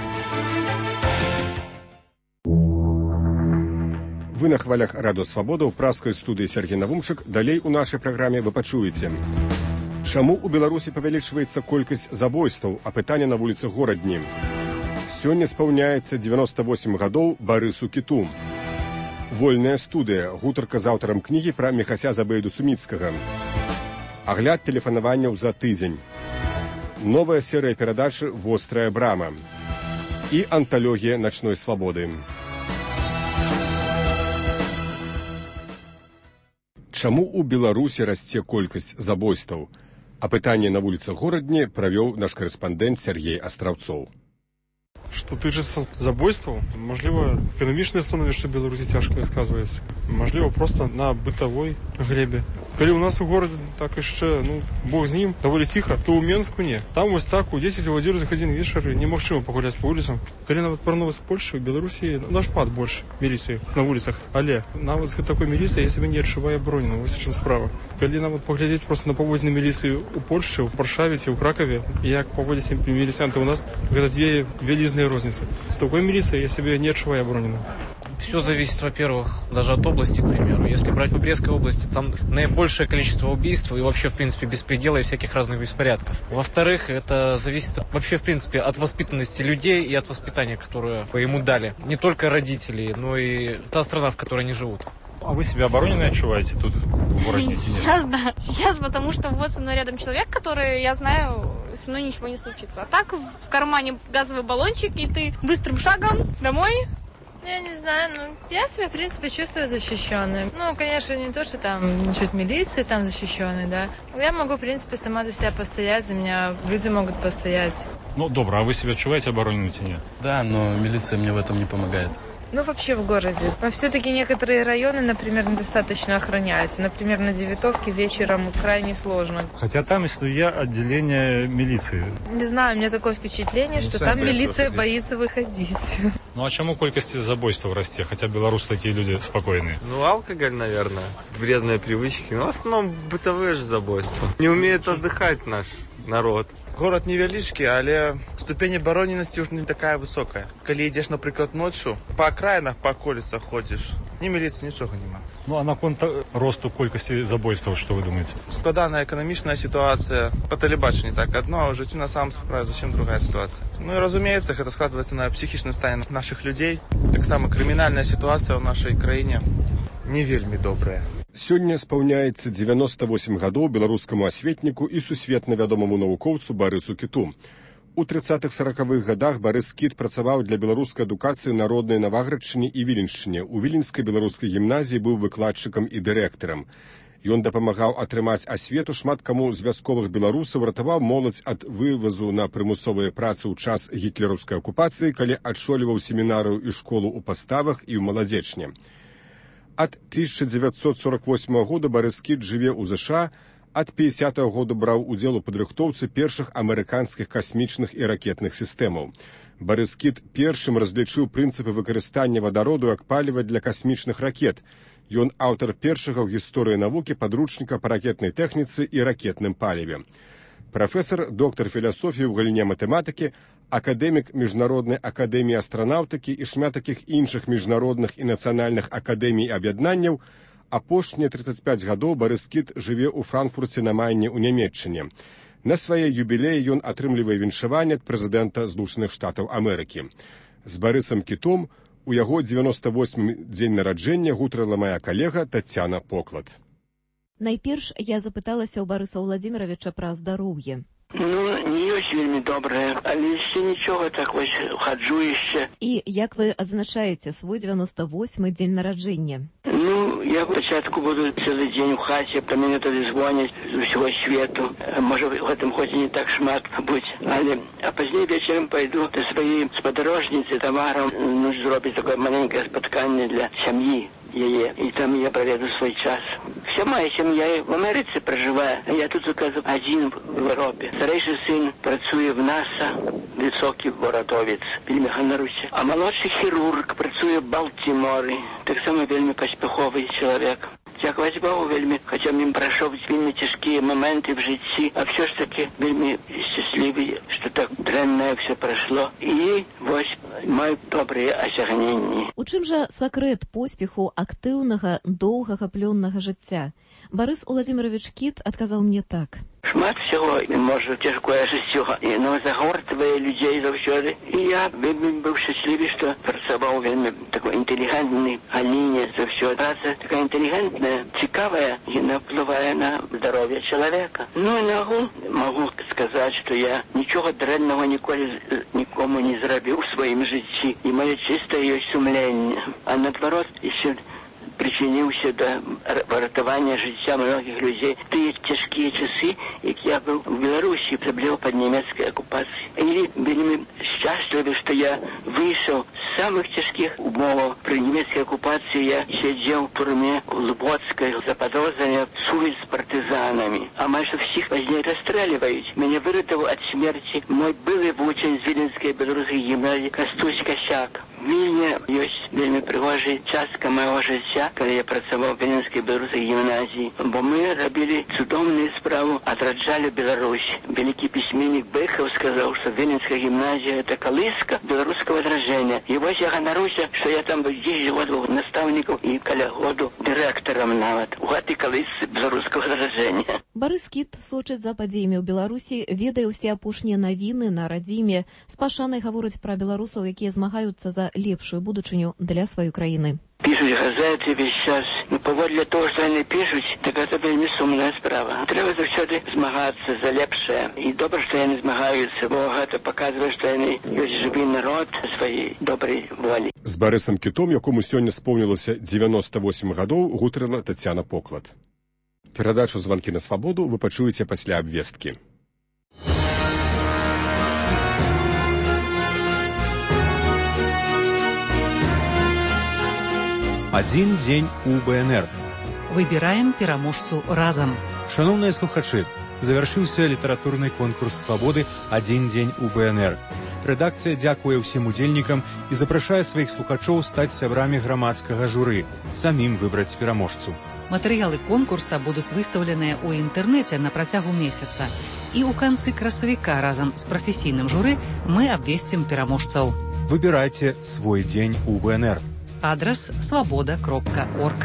Вы на хвалях Радио Свабода ў празкай студыі Сергей Навумшык. Далей у нашай праграме вы пачуеце. Чаму ў Беларусі павялічваецца колькасць забойстваў, а пытанне на вуліцах горадні? Сёння спаўняецца дзевяноста восем гадоў Барысу Кіту. Вольная студыя, гутарка з аўтарам кнігі пра Міхася Забейду Суміцкага. Агляд тэлефанаванняў за тыдзень. Новая серыя перадачы «Вострая брама» і анталогія начной свабоды. Чаму ў Беларусі расце колькасць забойстваў? А пытанне на вуліцах горадні правёў наш карэспандэнт Сергей Астраўцоў. Што тычыцца забойстваў, мажліва, эканамічнае становішча Беларусі цяжкае сказваецца. Мажліва, проста на бытавой глебе. Калі ў нас у горадзе так яшчэ, ну, бог з ім, даволі ціха, то ў Менску не. Там вось так у дзесяць у адзінаццаць гадзін вечара немагчыма пагуляць па вуліцам. Калі нават параўноўваць з Польшай, у Беларусі нашмат больш міліцыі на вуліцах. Але нават з такой міліцыяй я сябе не адчуваю абароненым, вось у чым справа. Калі нават паглядзець проста на паводзіны міліцыі ў Польшчы, ў Варшаве ці ў Кракаве, як паводзяць міліцыянты ў нас, гэта две вялізныя розницы. С такой милицией я себя не отчуваю обороненным. Все зависит, во-первых, даже от области, к примеру. Если брать в Брестской области, там наибольшее количество убийств и вообще, в принципе, беспредела и всяких разных беспорядков. Во-вторых, это зависит вообще, в принципе, от воспитанности людей и от воспитания, которое ему дали. Не только родители, но и та страна, в которой они живут. А вы себя обороненной отчуваете тут в городе? Сейчас, да. Сейчас, потому что вот со мной рядом человек, который, я знаю, со мной ничего не случится. А так в кармане газовый баллончик, и ты быстрым шагом домой. Я не знаю, ну, я себя, в принципе, чувствую защищенной. Ну, конечно, не то, что там чуть милиции там защищенной, да. Я могу, в принципе, сама за себя постоять, за меня люди могут постоять. Ну, добро, а вы себя чуваете обороненной в тени? Да, но милиция мне в этом не помогает. Ну, вообще в городе. Но все-таки некоторые районы, например, недостаточно охраняются. Например, на Девятовке вечером крайне сложно. Хотя там, если я, отделение милиции. Не знаю, у меня такое впечатление, ну, что там милиция боится выходить. Ну, а чему колькости забойств расте? Хотя белорусы такие люди спокойные. Ну, алкоголь, наверное. Вредные привычки. Ну, в основном бытовые же забойства. Не умеет отдыхать наш народ. Город невялічкі, але ступень абароненасці ўжо не такая высокая. Калі ідзеш, напрыклад, ноччу, па акраінах, па аколіцах ходзіш, ні міліцыі, нічога няма. Ну, а наконт росту колькасці забойстваў, што вы думаеце? Складаная эканамічная сітуацыя, па тэлебачанні так адно, а ў жыцці на самом справе зусім другая сітуацыя. Ну і разумеецца, гэта складваецца на псіхічным стане нашых людзей. Таксама крымінальная сітуацыя ў нашай краіне не вельмі добрая. Сёння спаўняецца дзевяноста восем гадоў беларускаму асветніку і сусветна вядомаму навукоўцу Барысу Кіту. У трыццатых-саракавых гадах Барыс Кіт працаваў для беларускай адукацыі народнай на Ваградчыне і Віленшчыне. У Віленскай беларускай гімназіі быў выкладчыкам і дырэктарам. Ён дапамагаў атрымаць асвету шмат каму з вясковых беларусаў, ратаваў моладзь ад вывазу на прымусовыя працы ў час гітлераўскай акупацыі, калі адшоліваў семінарыю і школу ў Паставах і ў Маладзечне. Ад тысяча дзевяцьсот сорок восьмага года Барыс Кіт жыве ў ЗША, ад пятидесятого года браў удзел у падрыхтоўцы першых амерыканскіх касмічных і ракетных сістэмаў. Барыс Кіт першым разлічыў прынцыпы выкарыстання вадароду як паліва для касмічных ракет. Ён аўтар першага ў гісторыі навукі падручніка па ракетнай тэхніцы і ракетным паліве. Прафесар, доктар філасофіі ў галіне матэматыкі, акадэмік Міжнароднай акадэміі астранаўтыкі і шмат такіх іншых міжнародных і нацыянальных акадэмій і аб'яднанняў, апошнія тридцать пять гадоў Барыс Кіт жыве ў Франкфурце на Майне ў Нямецчыне. На свае юбілеі ён атрымлівае віншаванне ад прэзідэнта Злучаных Штатаў Амерыкі. З Барысам Кітом у яго дзевяноста восьмы дзень нараджэння гутарыла мая калега Тацяна Поклад. Найперш я запыталася ў Барыса Владзіміровича пра здароўе. Ну, не ёсць вельмі добрае, але яшчэ нічога, так вось хаджу яшчэ. І як вы адзначаеце свой дзевяносто восьмы дзень нараджэння? Ну, я пачатку буду цэлы дзень у хаце, па мяне тады звоняць з усяго свету. Можа, в гэтым хоць не так шмат будь, але а пазней вечарам пайду да сваёй спадарожніцы Тамарам, ну, зробіць такое маленькае спатканне для сям'і яе, і там я праведу свой час. Вся моя сям'я в Амерыцы пражывае, а я тут, оказывается, адзін в Европе. Старэйшы сын працуе в НАСА, высокі борадовец, вельмі ганаруся. А малодшы хірург працуе в Балтіморы, таксама вельмі паспяховы чалавек. Дзякаваць Богу, вельмі, хаця ім прайшоў вельмі цяжкія моменты в жыцці, а все ж таки вельмі шчаслівы, што так дрэннае все прайшло. І вось маю добрыя асягненні. У чым жа сакрэт поспеху актыўнага, доўгага плённага жыцця? Барыс Владзімірович Кіт адказаў мне так. Шмат всего, может, цяжкое жыццё, но загортвае людзей заўсёды. І я вельмі быў шчаслівы, што працаваў вельмі такой інтэлігентнай галіне заўсёды. Праца такая інтэлігентная, цікавая, яна ўплывае на здароўе чалавека. Ну і нагу магу сказаць, што я нічога дрэннага ніколі нікому не зрабіў у сваім жыцці. І маё чыстае ёсць сумленне. А наадварот, яшчэ причиніўся да выратавання жыцця многіх людзей. Тыя цяжкія часы, як я быў у Беларусі, асабліва пад нямецкай акупацыяй. І вельмі шчаслівы, што я выйшаў з самых цяжкіх умоваў. Пры нямецкай акупацыі я сядзеў у турме Лубоцкай за падозране сувязь з партызанамі. Амаль што всіх пазней расстрэльваюць. Мяне выратаваў ад смерці мой былы вучань з Віленскай беларускай гімназіі Кастусь Касяк. Вільня ёсць вельмі прыгожая частка майго жыцця, калі я працаваў у Віленскай беларускай гімназіі, бо мы рабілі цудоўную справу, адраджалі Беларусь. Вялікі пісьменнік Бэхаў сказаў, што Віленская гімназія — это калыска беларускага адраджэння. І вось я ганаруся, што я там быў дзесяць годаў настаўнікаў і каля году дырэктарам нават у гэтай калысцы беларускага адраджэння. Барыс Кіт сочыць за падзеямі ў Беларусі, ведае ўсе апошнія навіны на радзіме, з пашанай гаворыць пра беларусаў, якія змагаюцца за лепшую будучыню для сваёй краіны. Пишуть газеты весь час. Ну, паводле того, што яны пишуть, так гэта вельмі сумная справа. Трэба заўсёды змагацца за лепшае. І добра, што яны змагаюцца, бо гэта паказвае, што яны ёсць жывы народ сваёй добрай волі. З Барысам Кітом, якому сёння споўнілася дзевяносто восемь гадоў, гутарыла Тацяна Поклад. Перадачу «Званкі на свабоду» вы пачуеце пасля абвесткі. Один дзень у БНР. Выбираем пераможцу разам. Шановныя слухачы, завяршыўся літаратурны конкурс свабоды «Адзін дзень у БНР». Рэдакцыя дзякуе ўсім удзельнікам і запрашае сваіх слухачоў стаць сябрамі грамадскага журы, самім выбраць пераможцу. Матэрыялы конкурса будуць выстаўленыя ў інтэрнэце на працягу месяца. І ў канцы красавіка разам з прафесійным журы мы абвесцім пераможцаў. Выбірайце свой дзень у БНР. Адрас свабода кропка орг.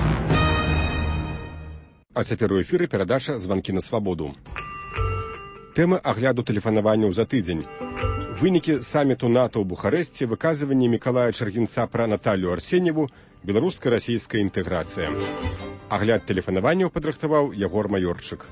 А цяпер у эфіры перадача «Званкі на свабоду». Тэма агляду тэлефанаванняў за тыдзень. Вынікі саміту НАТО ў Бухарэсце, выказванне Мікалая Чаргінца пра Наталью Арсеньеву, беларуска-расійская інтэграцыя. Агляд тэлефанаванняў падрыхтаваў Ягор Маёрчык.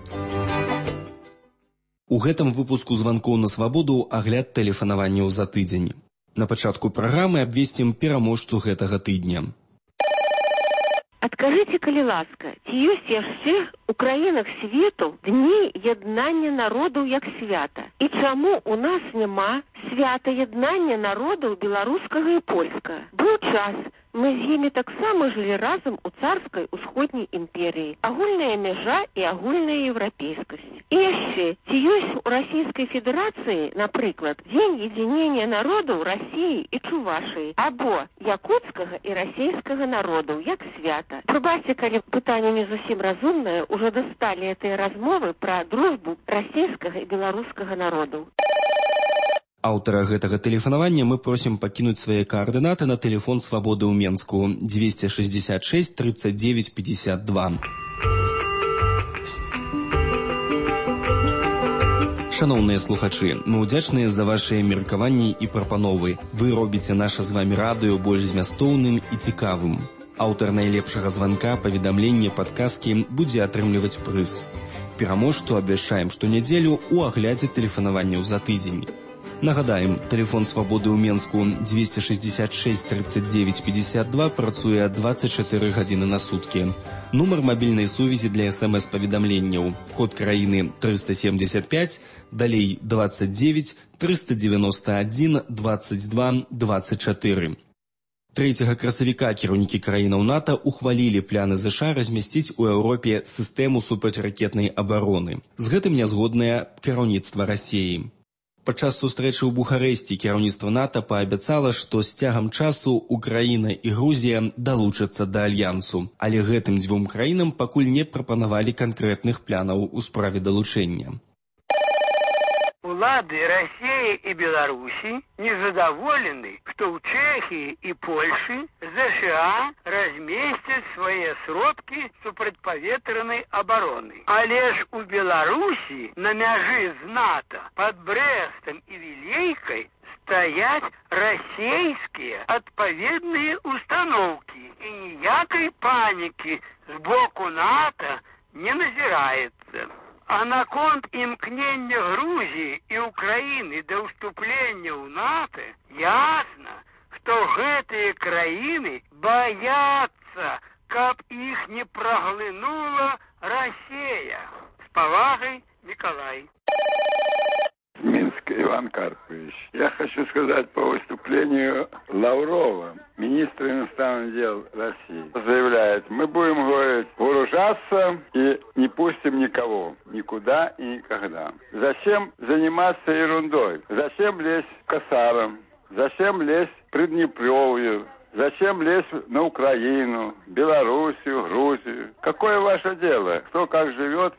У гэтым выпуску «Званкоў на свабоду» агляд тэлефанаванняў за тыдзень. На пачатку праграмы абвесцім пераможцу гэтага тыдня. Адкажыце, калі ласка, ці ёсць яшчэ ў краінах свету дні яднання народаў як свята? І чаму у нас няма свята яднання народаў беларускага і польскага? Быў час, мы з імі таксама жылі разам у царскай усходняй імперіі. Агульная мяжа і агульная еўрапейскасць. І яшчэ, ці ёсць у Расійскай Федэрацыі, напрыклад, дзень едзінення народаў Расіі і Чувашыі, або якутскага і расейскага народаў як свята? Прабачце, калі пытанне не зусім разумнае, ужо дасталі гэтыя размовы пра дружбу расійскага і беларускага народаў. Аўтара гэтага тэлефанавання мы просім пакінуць свае каардынаты на тэлефон свабоды ў Менску двести шестьдесят шесть тридцать девять пятьдесят два. Шановныя слухачы, мы ўдзячныя за вашыя меркаванні і прапановы. Вы робіце наша з вамі радыё больш змястоўным і цікавым. Аўтар найлепшага званка, паведамлення, падказкі будзе атрымліваць прыз. Пераможцу абвяшчаем штонядзелю ў аглядзе тэлефанаванняў за тыдзень. Нагадаем, тэлефон свабоды ў Менску двести шестьдесят шесть тридцать девять пятьдесят два працуе двадцать четыре гадзіны на суткі. Нумар мабільнай сувязі для эс эм эс-паведамленняў. Код краіны триста семьдесят пять, далей двадцать девять триста девяносто один двадцать два двадцать четыре. трэцяга красавіка кіраўнікі краінаў НАТО ухвалілі пляны ЗША размясціць у Еўропе сістэму супрацьракетнай абароны. З гэтым нязгоднае кіраўніцтва Расіі. Падчас сустрэчы ў Бухарэсці кіраўніцтва НАТО паабяцала, што з цягам часу Украіна і Грузія далучацца да альянсу, але гэтым дзвюм краінам пакуль не прапанавалі канкрэтных планаў у справе далучэння. Улады России и Беларуси незадоволены, что в Чехии и Польше ЗША разместят свои сродки супрацьпаветраной обороны. А лишь у Беларуси на мяжи з НАТО под Брестом и Вилейкой стоять российские отповедные установки. И ніякой паники с боку НАТО не назирается. А наконт імкнення Грузії і України до вступлення ў НАТО, ясно, што гэтыя краіны баяцца, каб іх не праглынула Россия. С павагай, Николай. Минск Иван Карпович. Я хочу сказать по выступлению Лаврова, министра иностранных дел России. Заявляет, мы будем, говорить, вооружаться и не пустим никого, никуда и никогда. Зачем заниматься ерундой? Зачем лезть к косарам? Зачем лезть к Приднепровью? Зачем лезть на Украину, Белоруссию, Грузию? Какое ваше дело? Кто как живет?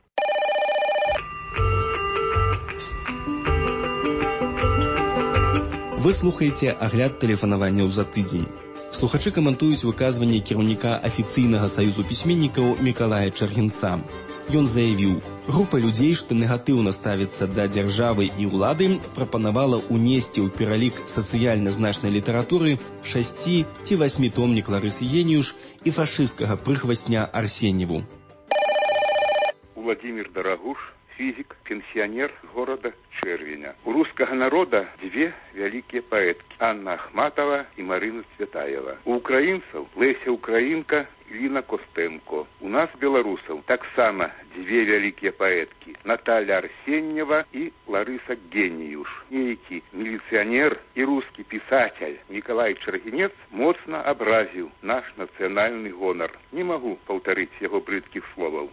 Вы слухаеце агляд тэлефанаванняў за тыдзень. Слухачы каментуюць выказванне кіраўніка афіцыйнага саюзу пісьменнікаў Мікалая Чаргінца. Ён заявіў, група людзей, што негатыўна ставіцца да дзяржавы і ўлады, прапанавала ўнесці ў пералік сацыяльна значнай літаратуры шасці ці васьмітомнік Ларысы Геніюш і фашысцкага прыхвасня Арсеньеву. Владимир Дорогуш, физик, пенсионер города Червеня. У русского народа две великие поэтки – Анна Ахматова и Марина Цветаева. У украинцев Леся Украинка и Лина Костенко. У нас, белорусов, так само две великие поэтки – Наталья Арсеньева и Лариса Геніюш. Некий милиционер и русский писатель Николай Чаргинец моцно образил наш национальный гонор. Не могу повторить его брыдких словов.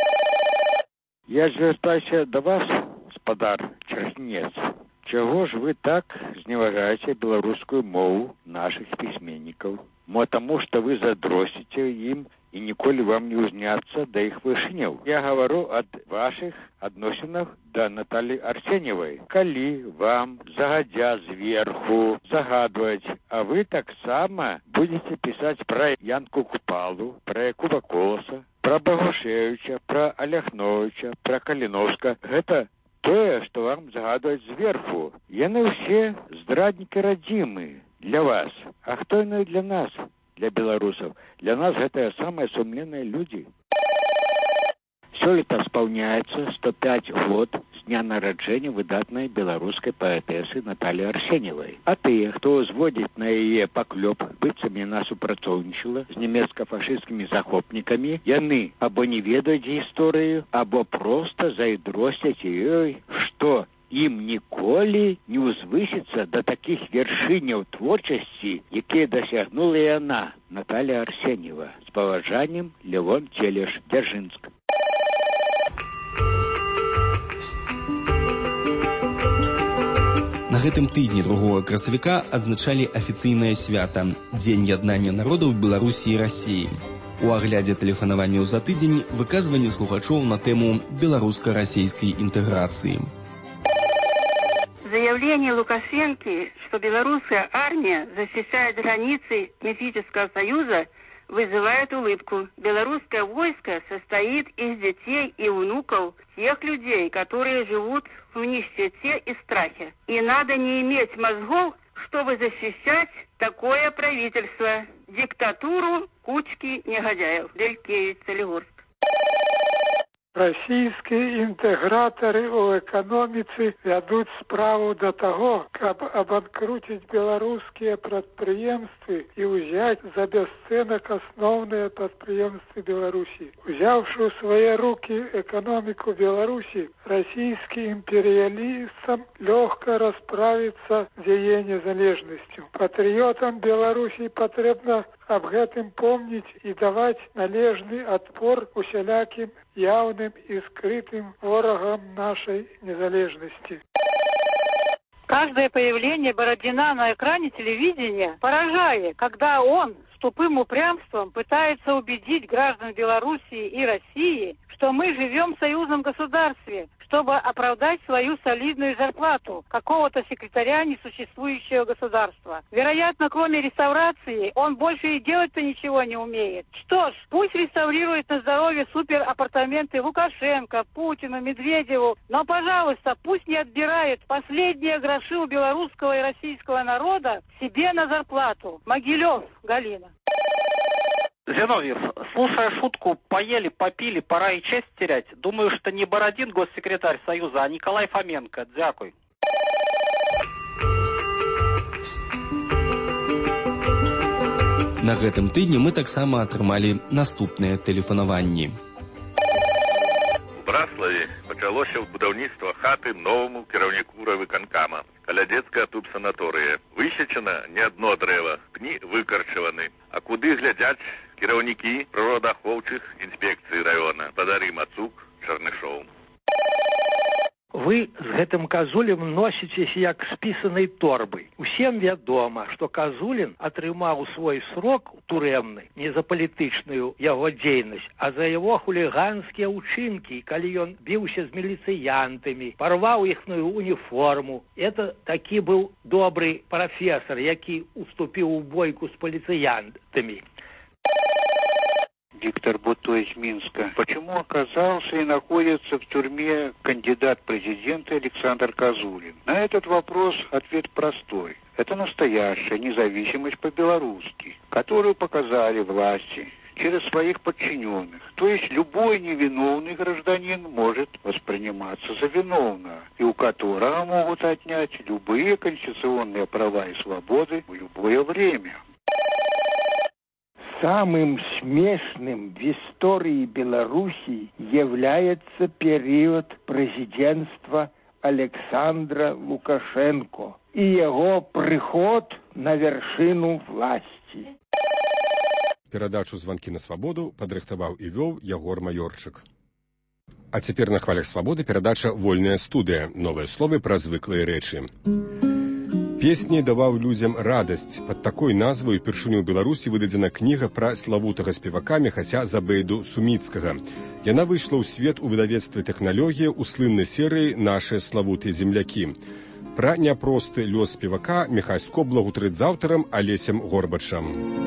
Я звяртаюся до вас, спадар Чаргінец. Чего ж вы так зневажаете белорусскую мову наших письменников? Мо тому, что вы задросите им и николи вам не узняться до их вышинев. Я говорю о ваших отношениях до Натальи Арсеньевой. Коли вам загодя сверху загадывать, а вы так само будете писать про Янку Купалу, про Якуба Колоса, про Богушевича, про Аляхновича, про Калиновска. Это тое, что вам загадывать сверху. Яны все здрадники родимые для вас. А кто иной для нас, для белорусов? Для нас это самые сумленные люди. Сёлета исполняется сто пять год с дня народжения выдатной белорусской поэтессы Натальи Арсеньевой. А тыя, хто узводзіць на яе паклёп, быццам яна супрацоўнічала з нямецка-фашысцкімі захопнікамі, яны або не ведаюць гісторыю, або проста зайздросцяць ёй, што ім ніколі не ўзвысіцца да такіх вяршыняў творчасці, якія дасягнула яна, Наталья Арсеньева. З паважаннем, Левон Телеш, Дзяржынск. На гэтым тыдні другога красавіка адзначалі афіцыйнае свята – Дзень яднання народаў Беларусі і Расіі. У аглядзе тэлефанаванняў за тыдзень выказванне слухачоў на тэму беларуска-расійскай інтэграцыі. Заявление Лукашенко, что белорусская армия защищает границы Мифического союза, вызывает улыбку. Белорусское войско состоит из детей и внуков тех людей, которые живут в нищете и страхе. И надо не иметь мозгов, чтобы защищать такое правительство, диктатуру кучки негодяев. Делькевич, Солигорск. Расійскія інтэгратары ў эканоміцы вядуць справу да таго, каб абанкруціць беларускія прадпрыемствы і ўзяць за бясцэнак асноўныя прадпрыемствы Беларусі. Узяўшы ў свае рукі эканоміку Беларусі, расійскі імперыялістам лёгка расправіцца з яе незалежнасцю. Патрыётам Беларусі патрэбна аб гэтым помніць і даваць належны адпор усялякім явным и скрытым ворогам нашей незалежности. Каждое появление Бородина на экране телевидения поражает, когда он с тупым упрямством пытается убедить граждан Белоруссии и России, что мы живем в союзном государстве, чтобы оправдать свою солидную зарплату какого-то секретаря несуществующего государства. Вероятно, кроме реставрации, он больше и делать-то ничего не умеет. Что ж, пусть реставрирует на здоровье суперапартаменты Лукашенко, Путину, Медведеву, но, пожалуйста, пусть не отбирает последние гроши у белорусского и российского народа себе на зарплату. Могилев, Галина. Зиновьев, слушая шутку «поели, попили, пора и честь терять», думаю, что не Бородин госсекретарь Союза, а Николай Фоменко. Дякуй. На гэтым тыдні мы таксама атрымалі наступныя тэлефанаванні. У Браславе пачалося будаўніцтва хаты новаму кіраўніку райвыканкама. Каля дзецкая туб-санаторыя. Высечана не адно дрэва, пні выкарчаваны. А куды глядзяць кіраўнікі прыродаахоўчых інспекцый раёна? Спадары Мацук, Чарнышоў. Вы з гэтым Казулем носіцеся як з пісанай торбай. Усім вядома, што Казулін атрымаў свой срок турэмны не за палітычную яго дзейнасць, а за яго хуліганскія ўчынкі, калі ён біўся з міліцыянтамі, парваў іхную уніформу. Это такі быў добры прафесар, які уступіў у бойку з паліцыянтамі. Виктор Бутой из Минска. Почему оказался и находится в тюрьме кандидат в президенты Александр Казулин? На этот вопрос ответ простой. Это настоящая независимость по-белорусски, которую показали власти через своих подчиненных. То есть любой невиновный гражданин может восприниматься за виновного, и у которого могут отнять любые конституционные права и свободы в любое время. Самым смешным в истории Беларуси является период президентства Александра Лукашенко и его приход на вершину власти. Перадачу «Звонки на свободу» падрыхтаваў і вёў Ягор Маёрчык. А цяпер на хвалях свабоды перадача «Вольная студыя». Новыя словы пра звыклыя рэчы. Песні даваў людзям радасць. Пад такой назвай упершыню ў Беларусі выдадзена кніга пра славутага спевака Міхася Забейду Суміцкага. Яна выйшла ў свет у выдавецтве «Тэхналогія» у слыннай серыі «Нашыя славутыя землякі». Пра няпросты лёс спевака Міхась Скобла гутарыць з аўтарам Алесем Горбачам.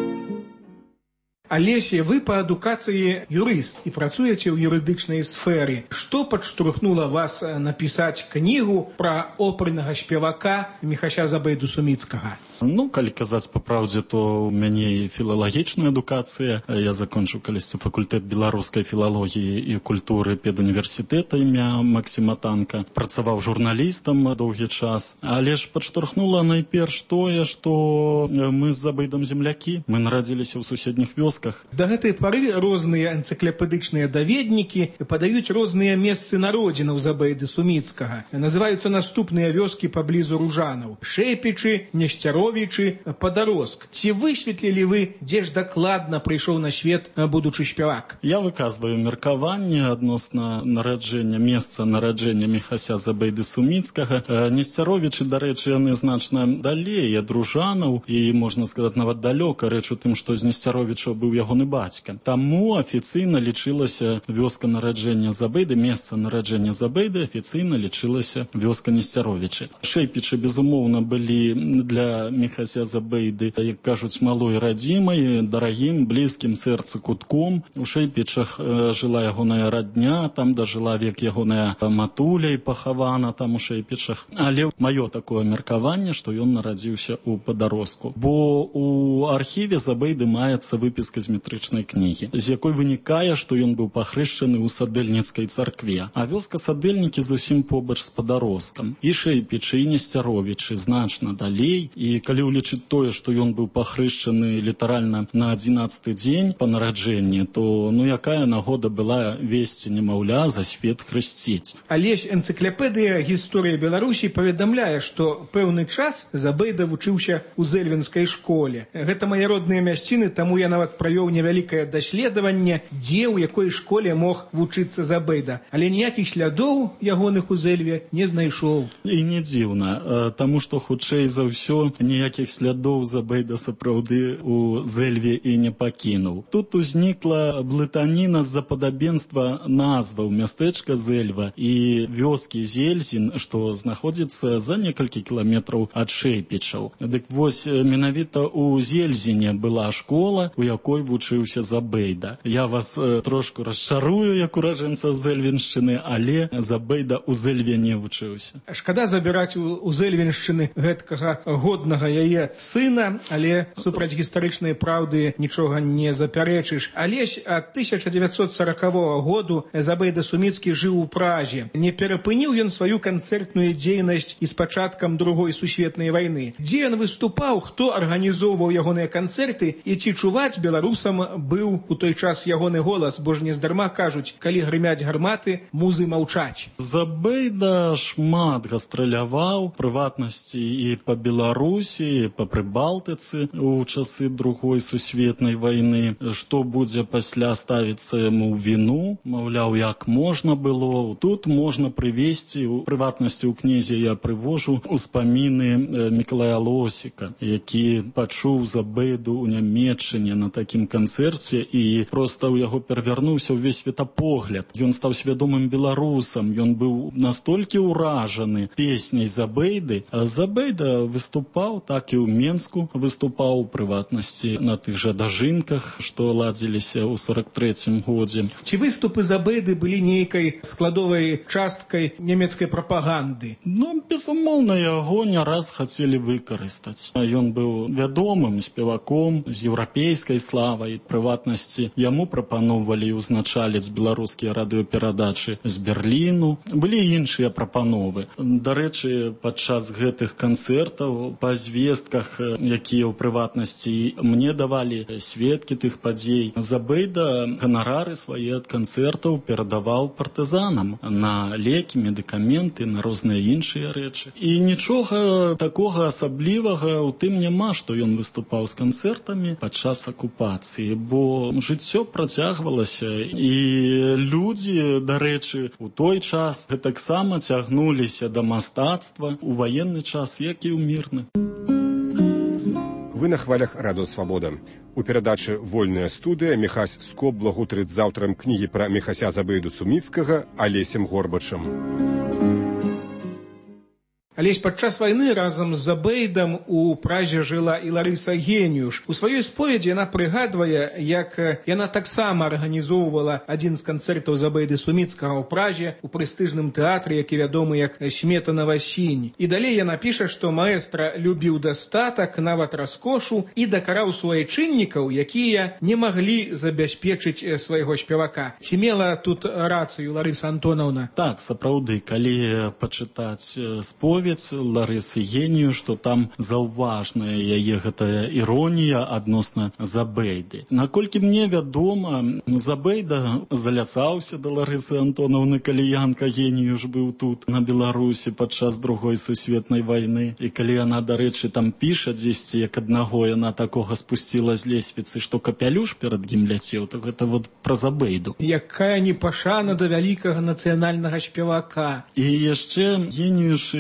Алеся, вы па адукацыі юрыст і працуеце ў юрыдычнай сферы. Што падштурхнула вас напісаць кнігу пра опернага спевака Міхася Забейду Суміцкага? Ну, калі казаць па праўдзе, то ў мяне філалагічная адукацыя. Я закончыў калісьці факультэт беларускай філалогіі і культуры педуніверсітэта імя Максіма Танка. Працаваў журналістам доўгі час. Але ж падштурхнула найперш тое, што мы з Забейдам землякі. Мы нарадзіліся ў суседніх вёсках. Да гэтай пары розныя энцыклапедычныя даведнікі падаюць розныя месцы народзінаў Забейды Суміцкага. Называюцца наступныя вёскі паблізу Ружанаў: Шэпічы, Несцяровічы, Падароск. Ці высветлілі вы, дзе ж дакладна прыйшоў на свет будучы спявак? Я выказваю меркаванне адносна нараджэння, месца нараджэння Міхася Забейды Суміцкага. Несцяровічы, дарэчы, яны значна далей ад Ружанаў, і, можна сказаць, нават далёка. Рэч у тым, што з Несцяровіча быў ягоны бацька. Таму афіцыйна лічылася вёска нараджэння Забейды, месца нараджэння Забейды афіцыйна лічылася вёска Несцяровічы. Шэпічы, безумоўна, былі для Міхася Забейды, як кажуць, малой радзімай, дарагім, блізкім сэрцу кутком. У Шэйпічах жыла ягоная радня, там дажыла век ягоная матуля і пахавана там у Шэйпічах. Але маё такое меркаванне, што ён нарадзіўся ў Падароску. Бо у архіве Забейды маецца выпіска з метрычнай кнігі, з якой вынікае, што ён быў пахрышчаны ў Садэльніцкай царкве. А вёска Садэльнікі зусім побач з Падароскам. І Шэйпічы, і Несцяровічы значна далей. І калі ўлічыць тое, што ён быў пахрышчаны літаральна на адзінаццаты дзень па нараджэнні, то ну якая нагода была весці немаўля за свет хрысціць. Алесь энцыклапедыя гісторыі Беларусі паведамляе, што пэўны час Забейда вучыўся ў зэльвенскай школе. Гэта мае родныя мясціны, таму я нават правёў невялікае даследаванне, дзе ў якой школе мог вучыцца Забейда. Але ніякіх слядоў ягоных у Зэльве не знайшоў. І не дзіўна, таму што хутчэй за ўсё ніякіх слядоў Забейда сапраўды у Зэльве і не пакінуў. Тут узнікла блытаніна з-за падабенства назваў мястэчка Зэльва і вёскі Зельзін, што знаходзіцца за некалькі кіламетраў ад Шэйпічаў. Дык вось менавіта ў Зельзіне была школа, у якой вучыўся Забейда. Я вас э, трошку расчарую, як уражэнцаў Зэльвеншчыны, але Забейда ў Зэльве не вучыўся. Шкада забіраць у, у Зэльвеншчыны гэткага годнага яе сына, але супраць гістарычнай праўды нічога не запярэчыш. Алесь ад тысяча дзевяцьсот саракавога году Забейда Суміцкі жыў у Празе. Не перапыніў ён сваю канцэртную дзейнасць і з пачаткам другой сусветнай вайны. Дзе ён выступаў, хто арганізоўваў ягоныя канцэрты і ці чуваць беларусам быў у той час ягоны голас, бо ж нездарма кажуць, калі грымяць гарматы, музы маўчаць. Забейда шмат гастраляваў, прыватнасці і па Беларусі, і па Прыбалтыцы у часы другой сусветнай вайны. Што будзе пасля ставіцца яму ў віну, маўляў, як можна было. Тут можна прывесці, у прыватнасці ў кнізе я прывожу успаміны Мікалая Лосіка, які пачуў Забейду ў Нямецчыне на такім канцэрце і проста ў яго перавярнуўся ўвесь светапогляд. Ён стаў свядомым беларусам, ён быў настолькі ўражаны песняй Забейды. А Забейда выступаў, так і ў Менску выступаў, у прыватнасці на тых жа дажынках, што ладзіліся ў сорак трэцім годзе. Ці выступы Забейды былі нейкай складовай часткай нямецкай прапаганды? Ну, безумоўна, яго не раз хацелі выкарыстаць. Ён быў вядомым спеваком з еўрапейскай славай, прыватнасці. Яму прапаноўвалі ўзначаліць беларускія радыёперадачы з Берліну. Былі іншыя прапановы. Дарэчы, падчас гэтых канцэртаў па звестках, якія ў прыватнасці мне давалі сведкі тых падзей, Забейда ганарары свае ад канцэртаў перадаваў партызанам на лекі, медыкаменты, на розныя іншыя рэчы. І нічога такога асаблівага ў тым няма, што ён выступаў з канцэртамі падчас акупацыі, бо жыццё працягвалася, і людзі, дарэчы, у той час гэтаксама цягнуліся да мастацтва у ваенны час, як і ў мірны. Вы на хвалях Радыё Свабода. У перадачы «Вольная студыя» Міхась Скоб благутрыць з аўтарам кнігі пра Міхася Забейду Суміцкага Алесем Горбачам. Алесь падчас вайны разам з Забейдам у Празе жыла і Ларыса Геніюш. У сваёй споведзі яна прыгадвае, як яна таксама арганізоўвала адзін з канцэртаў Забейды Суміцкага ў Празе у прэстыжным тэатры, які вядомы як Сметанава сінь. І далей яна піша, што маэстра любіў дастатак, нават раскошу, і дакараў суайчыннікаў, якія не маглі забяспечыць свайго спевака. Ці мела тут рацыю Ларыса Антонаўна? Так, сапраўды, калі пачытаць споведь Ларысы Генію, што там заўважная яе гэтая іронія адносна Забейды. Наколькі мне вядома, Забейда заляцаўся да Ларысы Антонаўны, калі Янка Геніюш быў тут, на Беларусі, падчас другой сусветнай вайны. І калі яна, дарэчы, там піша дзесьці, як аднаго яна такога спусціла з лесвіцы, што капялюш перад ім ляцеў, то гэта вот пра Забейду. Якая непашана да вялікага нацыянальнага спевака. І яшчэ Геніюш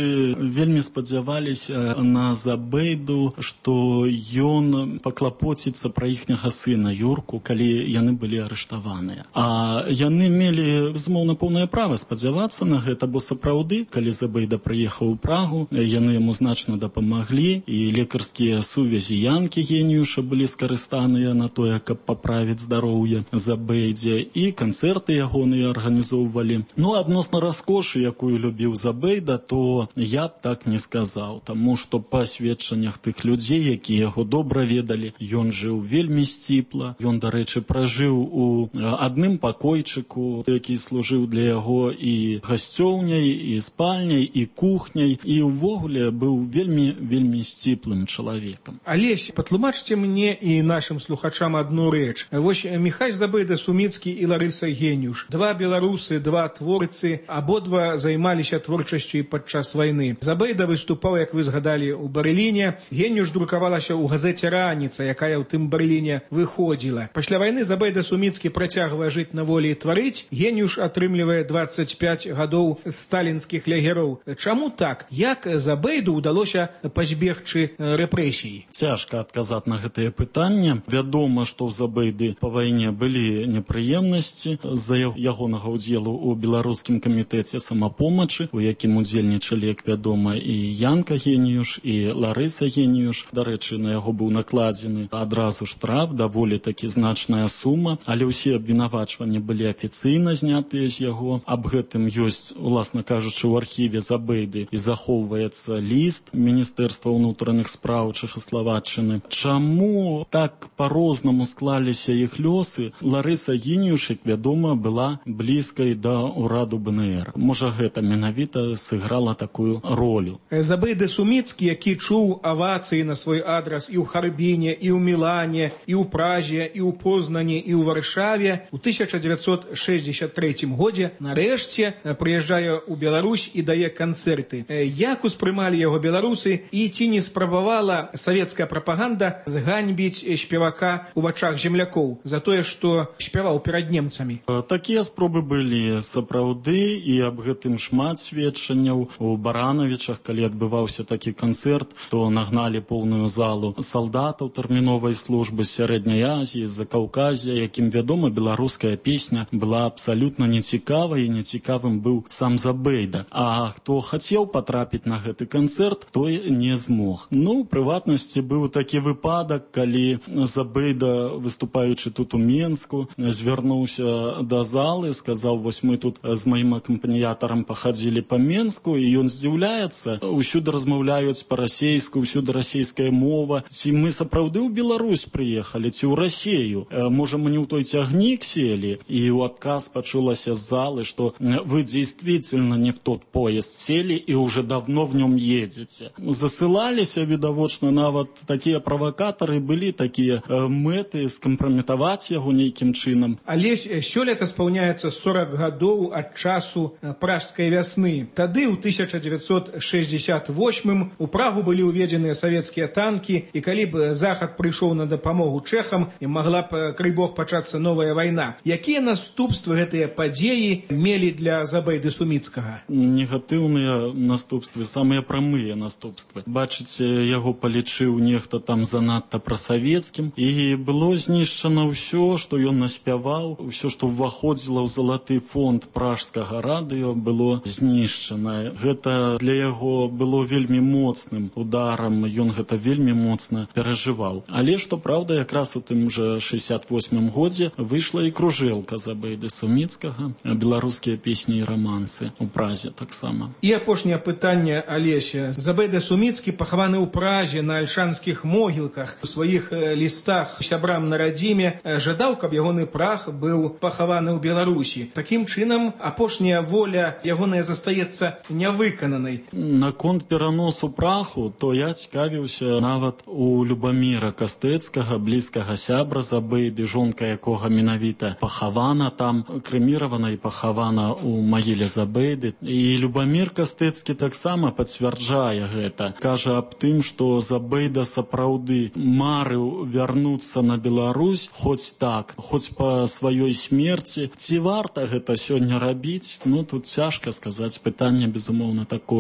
вельмі спадзяваліся на Забейду, што ён паклапоціцца пра іхняга сына Юрку, калі яны былі арыштаваныя. А яны мелі, безумоўна, поўнае права спадзявацца на гэта, бо сапраўды, калі Забейда прыехаў у Прагу, яны яму значна дапамаглі, і лекарскія сувязі Янкі Геніюша былі скарыстаныя на тое, каб паправіць здароўе Забейдзе, і канцэрты ягоныя арганізоўвалі. Ну, адносна раскошы, якую любіў Забейда, то я б так не сказаў, таму што па сведчаннях тых людзей, якія яго добра ведалі, ён жыў вельмі сціпла. Ён, дарэчы, пражыў у адным пакойчыку, які служыў для яго і гасцёўняй, і спальняй, і кухняй, і ўвогуле быў вельмі, вельмі сціплым чалавекам. Алесь, патлумачце мне і нашым слухачам адну рэч. Вось Міхась Забейда Суміцкі і Ларыса Геніюш. Два беларусы, два творцы, абодва займаліся творчасцю і падчас вайны. Забейда выступаў, як вы згадалі, у Берліне. Геніюш друкавалася ў газеце «Раніца», якая ў тым Берліне выходзіла. Пасля вайны Забейда Суміцкі працягвае жыць на волі і тварыць. Геніюш атрымлівае дваццаць пяць гадоў сталінскіх лягероў. Чаму так? Як Забейду ўдалося пазбегчы рэпрэсій? Цяжка адказаць на гэтае пытанне. Вядома, што ў Забейды па вайне былі непрыемнасці з-за ягонага ўдзелу ў беларускім камітэце самапомачы, у якім удзельнічалі, як вядома, і Янка Геніюш, і Ларыса Геніюш. Дарэчы, на яго быў накладзены адразу штраф, даволі такі значная сума, але ўсе абвінавачванні былі афіцыйна знятыя з яго. Аб гэтым ёсць, уласна кажучы, у архіве Забейды і захоўваецца ліст Міністэрства ўнутраных спраў Чэхаславаччыны. Чаму так па-рознаму склаліся іх лёсы? Ларыса Геніюш, як вядома, была блізкай да ўраду БНР. Можа, гэта менавіта сыграла такую ролю. Забейда Суміцкі, які чуў авацыі на свой адрас і ў Харбіне, і ў Мілане, і ў Празе, і ў Познані, і ў Варшаве, у тысяча дзевяцьсот шэсцьдзесят трэцім годзе нарэшце прыязджае ў Беларусь і дае канцэрты. Як успрымалі яго беларусы, і ці не спрабавала савецкая прапаганда зганьбіць спевака у вачах землякоў за тое, што спяваў перад немцамі? Такія спробы былі сапраўды, і аб гэтым шмат сведчанняў. У Баранавічах, калі адбываўся такі канцэрт, то нагналі поўную залу салдатаў тэрміновай службы з Сярэдняй Азіі, з Закаўказя, якім, вядома, беларуская песня была абсалютна нецікавай, і нецікавым быў сам Забейда. А хто хацеў патрапіць на гэты канцэрт, той не змог. Ну, у прыватнасці быў такі выпадак, калі Забейда, выступаючы тут у Менску, звярнуўся да залы, сказаў: вось мы тут з маім акампаніятарам пахадзілі па Менску, і ён здзіўляецца, усюды размаўляюць па-расейску, усюды расейская мова. Ці мы сапраўды ў Беларусь прыехалі, ці ў Расею? Можа, мы не ў той цягнік сели? І ў адказ пачулася з залы, што вы действительно не в тот поезд сели и уже давно в нем едете. Засылаліся, відавочна, нават такія правакатары, былі такія мэты скампраметаваць яго нейкім чынам. Алесь, сёлета спаўняецца сорок гадоў ад часу пражскай вясны. Тады, у тысяча дзевяцьсот шэсцьдзесят восьмым, у Прагу былі ўведзеныя савецкія танкі, і калі б Захад прыйшоў на дапамогу чэхам, магла б, крый Бог, пачацца новая вайна. Якія наступствы гэтыя падзеі мелі для Забейды Суміцкага? Негатыўныя наступствы, самыя прамыя наступствы. Бачыце, яго палічыў нехта там занадта прасавецкім, і было знішчана ўсё, што ён наспяваў, ўсё, што ўваходзіла ў залаты фонд пражскага радыё, было знішчана. Гэта для яго было вельмі моцным ударам, ён гэта вельмі моцна перажываў. Але, што праўда, якраз у тым жа шэсцьдесят восьмым годзе выйшла і кружэлка Забейды Суміцкага, беларускія песні і рамансы, у Празе таксама. І апошняе пытанне, Алеся. Забейда Суміцкі пахаваны ў Празе на альшанскіх могілках. У сваіх лістах сябрам на радзіме жадаў, каб ягоны прах быў пахаваны ў Беларусі. Такім чынам, апошняя воля ягоная застаецца нявыкананай. Наконт пераносу праху, то я цікавіўся нават у Любаміра Кастэцкага, блізкага сябра Забейды, жонка якога менавіта пахавана там, крэміравана і пахавана ў магіле Забейды. І Любамір Кастэцкі таксама пацвярджае гэта. Кажа аб тым, што Забейда сапраўды марыў вярнуцца на Беларусь, хоць так, хоць па сваёй смерці. Ці варта гэта сёння рабіць? Ну, тут цяжка сказаць, пытанне, безумоўна, такое.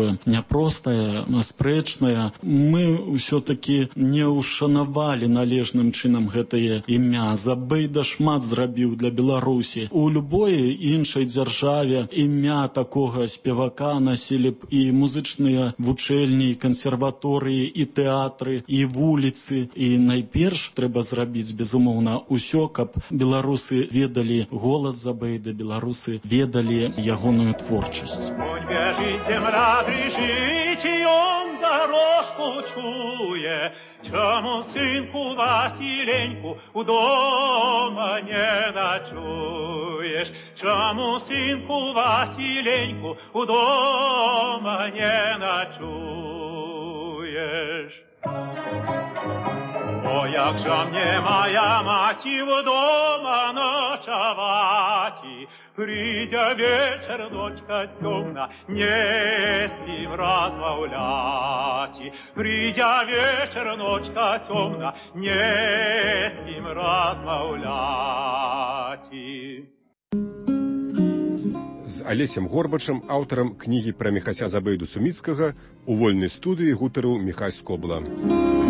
такое няпростае, спрэчнае. Мы ўсё-такі не ўшанавалі належным чынам гэтае імя. Забейда шмат зрабіў для Беларусі. У любой іншай дзяржаве імя такога спевака насілі б і музычныя вучэльні, і кансерваторыі, і тэатры, і вуліцы. І найперш трэба зрабіць, безумоўна, усё, каб беларусы ведалі голас Забейды, беларусы ведалі ягоную творчасць. Бежит земля, дрижит, и он дорожку чує. Чому синку Василеньку у дома не ночуєш? Чому синку Василеньку у дома не ночуєш? О, як же мне моя мать вдома ночевати, придя вечер, ночка темна, не спим разбавляти. Придя вечер, ночка темна, не спим разбавляти. З Алесем Горбачам, аўтарам кнігі пра Міхася Забейду Суміцкага, у вольнай студыі гутарыў Міхась Скобла.